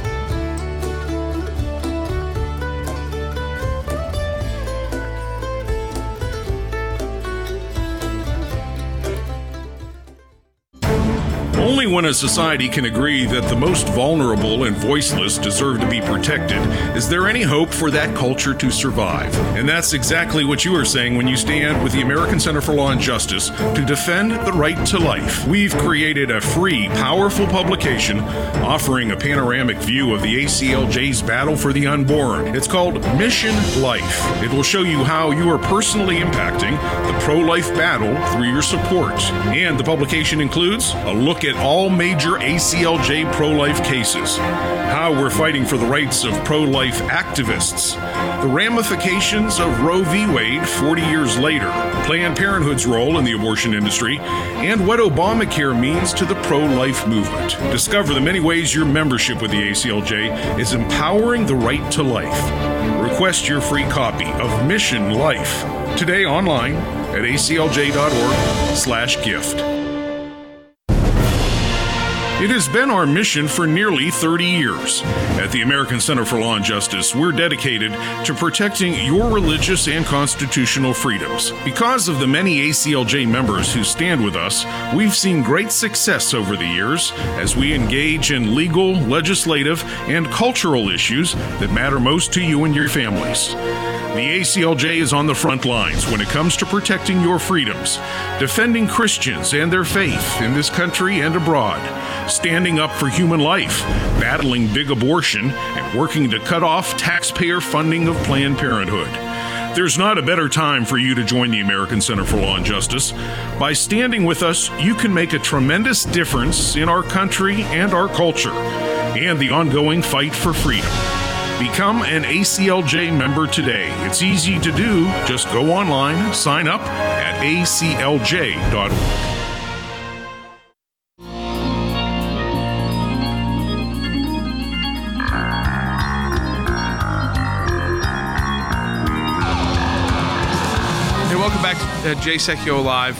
Only when a society can agree that the most vulnerable and voiceless deserve to be protected is there any hope for that culture to survive. And that's exactly what you are saying when you stand with the American Center for Law and Justice to defend the right to life. We've created a free, powerful publication offering a panoramic view of the A C L J's battle for the unborn. It's called Mission Life. It will show you how you are personally impacting the pro-life battle through your support. And the publication includes a look at all major A C L J pro-life cases, how we're fighting for the rights of pro-life activists, the ramifications of Roe v. Wade forty years later, Planned Parenthood's role in the abortion industry, and what Obamacare means to the pro-life movement. Discover the many ways your membership with the A C L J is empowering the right to life. Request your free copy of Mission Life today online at A C L J dot org slash gift. It has been our mission for nearly thirty years. At the American Center for Law and Justice, we're dedicated to protecting your religious and constitutional freedoms. Because of the many A C L J members who stand with us, we've seen great success over the years as we engage in legal, legislative, and cultural issues that matter most to you and your families. The A C L J is on the front lines when it comes to protecting your freedoms, defending Christians and their faith in this country and abroad, standing up for human life, battling big abortion, and working to cut off taxpayer funding of Planned Parenthood. There's not a better time for you to join the American Center for Law and Justice. By standing with us, you can make a tremendous difference in our country and our culture, and the ongoing fight for freedom. Become an A C L J member today. It's easy to do. Just go online, sign up at A C L J dot org. Welcome back to uh, Jay Sekulow Live.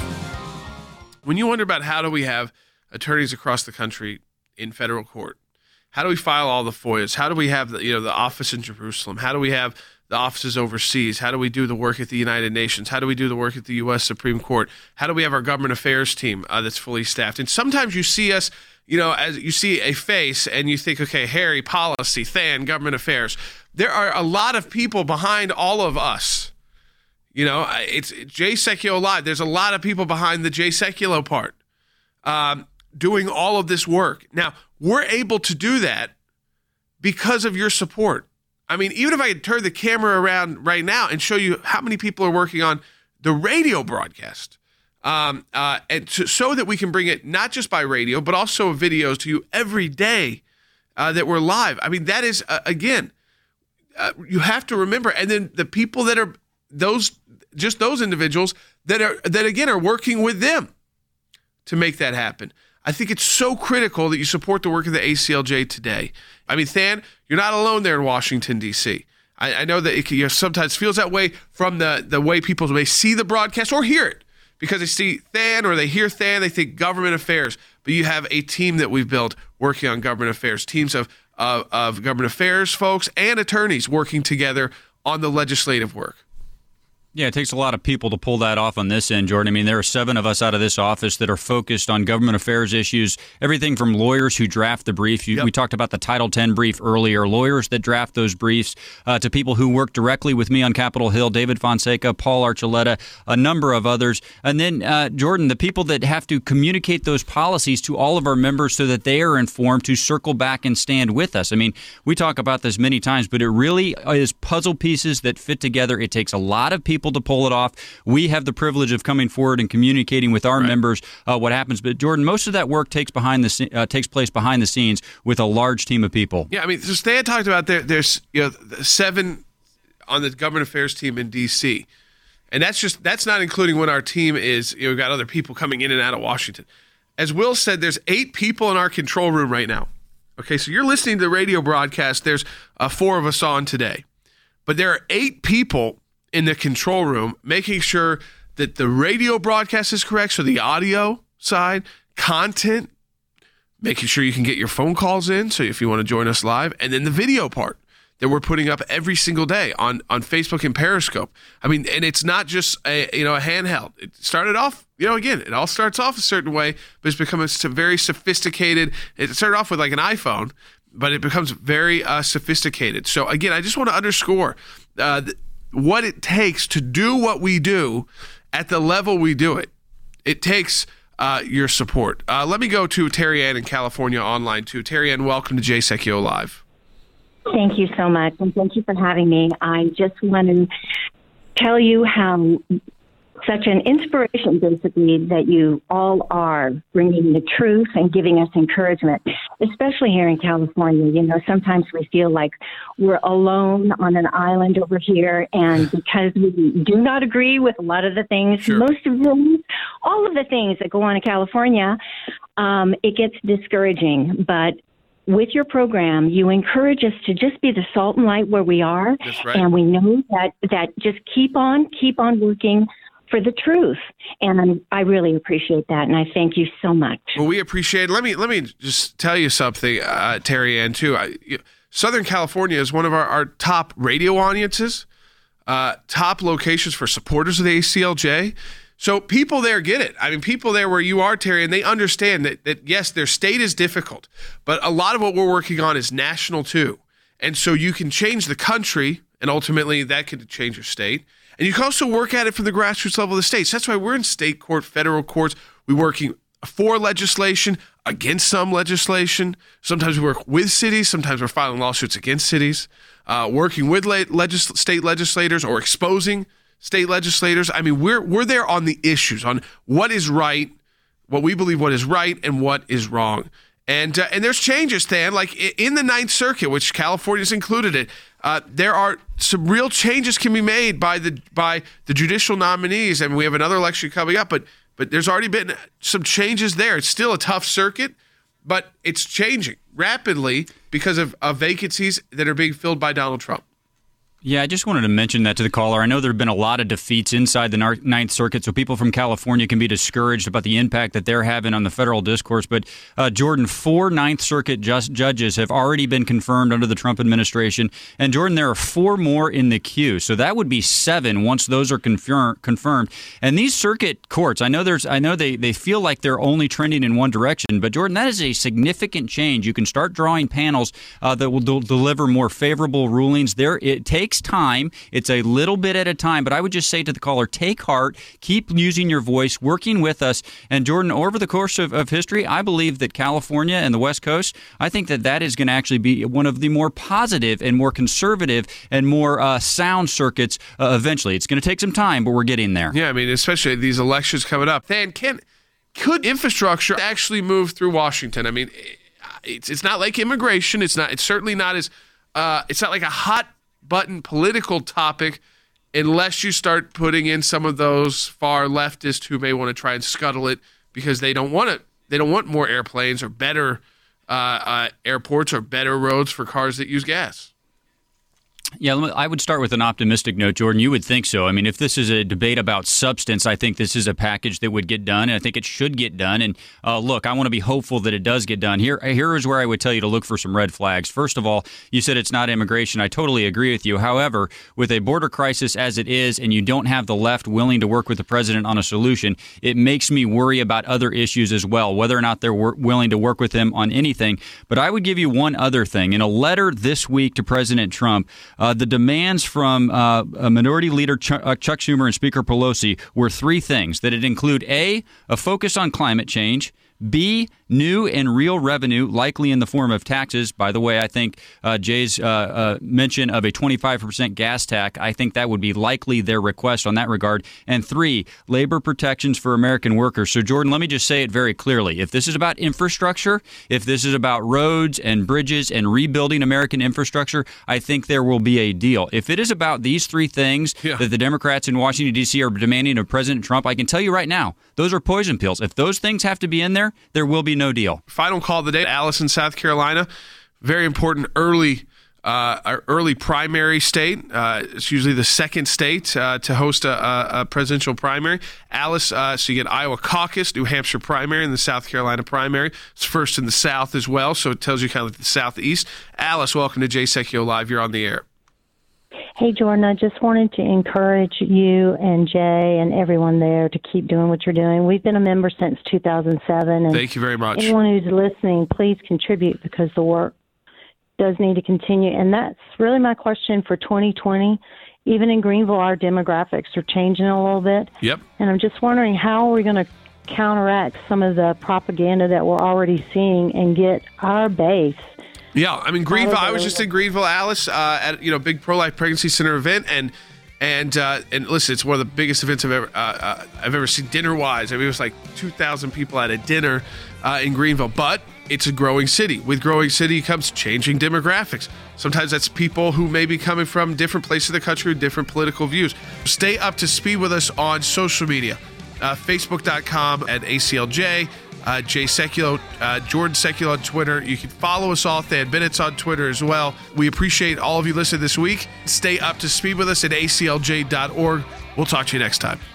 When you wonder about how do we have attorneys across the country in federal court, how do we file all the F O I As? How do we have the, you know, the office in Jerusalem? How do we have the offices overseas? How do we do the work at the United Nations? How do we do the work at the U S Supreme Court? How do we have our government affairs team uh, that's fully staffed? And sometimes you see us, you know, as you see a face and you think, okay, Harry, policy, Than, government affairs. There are a lot of people behind all of us. You know, it's Jay Sekulow Live. There's a lot of people behind the Jay Sekulow part um, doing all of this work. Now, we're able to do that because of your support. I mean, even if I could turn the camera around right now and show you how many people are working on the radio broadcast, um, uh, and to, so that we can bring it not just by radio, but also videos to you every day uh, that we're live. I mean, that is, uh, again, uh, you have to remember. And then the people that are those just those individuals that are that again are working with them to make that happen. I think it's so critical that you support the work of the A C L J today. I mean, Than, you're not alone there in Washington, D C. I, I know that it you know, sometimes feels that way from the, the way people may see the broadcast or hear it, because they see Than or they hear Than, they think government affairs. But you have a team that we've built working on government affairs, teams of, of, of government affairs folks and attorneys working together on the legislative work. Yeah, it takes a lot of people to pull that off on this end, Jordan. I mean, there are seven of us out of this office that are focused on government affairs issues, everything from lawyers who draft the brief. You, yep. We talked about the Title ten brief earlier, lawyers that draft those briefs, uh, to people who work directly with me on Capitol Hill, David Fonseca, Paul Archuleta, a number of others. And then, uh, Jordan, the people that have to communicate those policies to all of our members so that they are informed to circle back and stand with us. I mean, we talk about this many times, but it really is puzzle pieces that fit together. It takes a lot of people to pull it off. We have the privilege of coming forward and communicating with our right. members uh, what happens. But Jordan, most of that work takes behind the uh, takes place behind the scenes with a large team of people. Yeah, I mean, so Stan talked about there. There's you know seven on the government affairs team in D C, and that's just that's not including when our team is. You know, we've got other people coming in and out of Washington. As Will said, there's eight people in our control room right now. Okay, so you're listening to the radio broadcast. There's uh, four of us on today, but there are eight people in the control room, making sure that the radio broadcast is correct, so the audio side, content, making sure you can get your phone calls in, so if you want to join us live, and then the video part that we're putting up every single day on, on Facebook and Periscope. I mean, and it's not just a you know a handheld. It started off, you know, again, it all starts off a certain way, but it's become a very sophisticated. It started off with like an iPhone, but it becomes very uh, sophisticated. So again, I just want to underscore uh, th- what it takes to do what we do at the level we do it. It takes uh, your support. Uh, let me go to Terry Ann in California online too. Terry Ann, welcome to Jay Sekulow Live. Thank you so much, and thank you for having me. I just want to tell you how such an inspiration, basically, that you all are, bringing the truth and giving us encouragement, especially here in California. You know, sometimes we feel like we're alone on an island over here, and because we do not agree with a lot of the things, sure. most of them, all of the things that go on in California, um, it gets discouraging. But with your program, you encourage us to just be the salt and light where we are. That's right. And we know that, that just keep on, keep on working for the truth. And I really appreciate that. And I thank you so much. Well, we appreciate it. Let me, let me just tell you something, uh, Terry Ann, too. I, you, Southern California is one of our, our top radio audiences, uh, top locations for supporters of the A C L J. So people there get it. I mean, people there where you are, Terry, and they understand that, that, yes, their state is difficult, but a lot of what we're working on is national, too. And so you can change the country, and ultimately that could change your state. And you can also work at it from the grassroots level of the states. That's why we're in state court, federal courts. We're working for legislation, against some legislation. Sometimes we work with cities. Sometimes we're filing lawsuits against cities, uh, working with le- legis- state legislators or exposing state legislators. I mean, we're we're there on the issues, on what is right, what we believe what is right and what is wrong. And uh, and there's changes, Stan, like in the Ninth Circuit, which California's included it. Uh, there are some real changes can be made by the by the judicial nominees, and we have another election coming up. But but there's already been some changes there. It's still a tough circuit, but it's changing rapidly because of, of vacancies that are being filled by Donald Trump. Yeah, I just wanted to mention that to the caller. I know there have been a lot of defeats inside the Ninth Circuit, so people from California can be discouraged about the impact that they're having on the federal discourse. But, uh, Jordan, four Ninth Circuit just judges have already been confirmed under the Trump administration. And, Jordan, there are four more in the queue. So that would be seven once those are confirm- confirmed. And these circuit courts, I know there's, I know they, they feel like they're only trending in one direction. But, Jordan, that is a significant change. You can start drawing panels uh, that will del- deliver more favorable rulings. There, it takes time. It's a little bit at a time, but I would just say to the caller, take heart, keep using your voice, working with us. And Jordan, over the course of, of history, I believe that California and the West Coast, I think that that is going to actually be one of the more positive and more conservative and more uh, sound circuits uh, eventually. It's going to take some time, but we're getting there. Yeah, I mean, especially these elections coming up. Dan, can, could infrastructure actually move through Washington? I mean, it's it's not like immigration. It's not. It's certainly not as. Uh, it's not like a hot button political topic unless you start putting in some of those far leftists who may want to try and scuttle it because they don't want it. They don't want more airplanes or better uh, uh, airports or better roads for cars that use gas. Yeah, I would start with an optimistic note, Jordan. You would think so. I mean, if this is a debate about substance, I think this is a package that would get done, and I think it should get done. And uh, look, I want to be hopeful that it does get done. Here, here is where I would tell you to look for some red flags. First of all, you said it's not immigration. I totally agree with you. However, with a border crisis as it is, and you don't have the left willing to work with the president on a solution, it makes me worry about other issues as well, whether or not they're wor- willing to work with him on anything. But I would give you one other thing. In a letter this week to President Trump, Uh, the demands from uh, Minority Leader Ch- uh, Chuck Schumer and Speaker Pelosi were three things, that it include A, a focus on climate change, B, new and real revenue, likely in the form of taxes. By the way, I think uh, Jay's uh, uh, mention of a twenty-five percent gas tax, I think that would be likely their request on that regard. And three, labor protections for American workers. So, Jordan, let me just say it very clearly. If this is about infrastructure, if this is about roads and bridges and rebuilding American infrastructure, I think there will be a deal. If it is about these three things yeah. that the Democrats in Washington, D C are demanding of President Trump, I can tell you right now, those are poison pills. If those things have to be in there, there will be no deal. Final call of the day, Allison, South Carolina. Very important early uh, early primary state. Uh, it's usually the second state uh, to host a, a, a presidential primary. Alice, uh, so you get Iowa caucus, New Hampshire primary, and the South Carolina primary. It's first in the South as well, so it tells you kind of like the Southeast. Alice, welcome to Jay Sekulow Live. You're on the air. Hey, Jordan, I just wanted to encourage you and Jay and everyone there to keep doing what you're doing. We've been a member since two thousand seven. And thank you very much. Anyone who's listening, please contribute because the work does need to continue. And that's really my question for twenty twenty. Even in Greenville, our demographics are changing a little bit. Yep. And I'm just wondering, how are we going to counteract some of the propaganda that we're already seeing and get our base? Yeah, I mean, Greenville, I was just in Greenville, Alice, uh, at, you know, big pro-life pregnancy center event. And, and, uh, and listen, it's one of the biggest events I've ever, uh, uh, I've ever seen dinner-wise. I mean, it was like two thousand people at a dinner uh, in Greenville. But it's a growing city. With growing city comes changing demographics. Sometimes that's people who may be coming from different places of the country with different political views. Stay up to speed with us on social media. Uh, Facebook dot com at A C L J. Uh, Jay Sekulow, uh, Jordan Sekulow on Twitter. You can follow us all. Than Bennett's on Twitter as well. We appreciate all of you listening this week. Stay up to speed with us at A C L J dot org. We'll talk to you next time.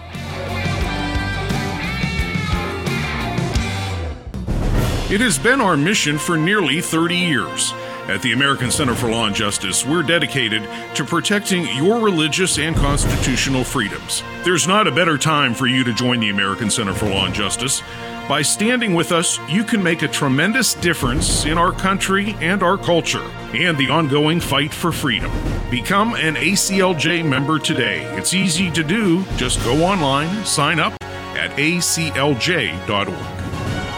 It has been our mission for nearly thirty years. At the American Center for Law and Justice, we're dedicated to protecting your religious and constitutional freedoms. There's not a better time for you to join the American Center for Law and Justice. By standing with us, you can make a tremendous difference in our country and our culture and the ongoing fight for freedom. Become an A C L J member today. It's easy to do. Just go online, sign up at A C L J dot org.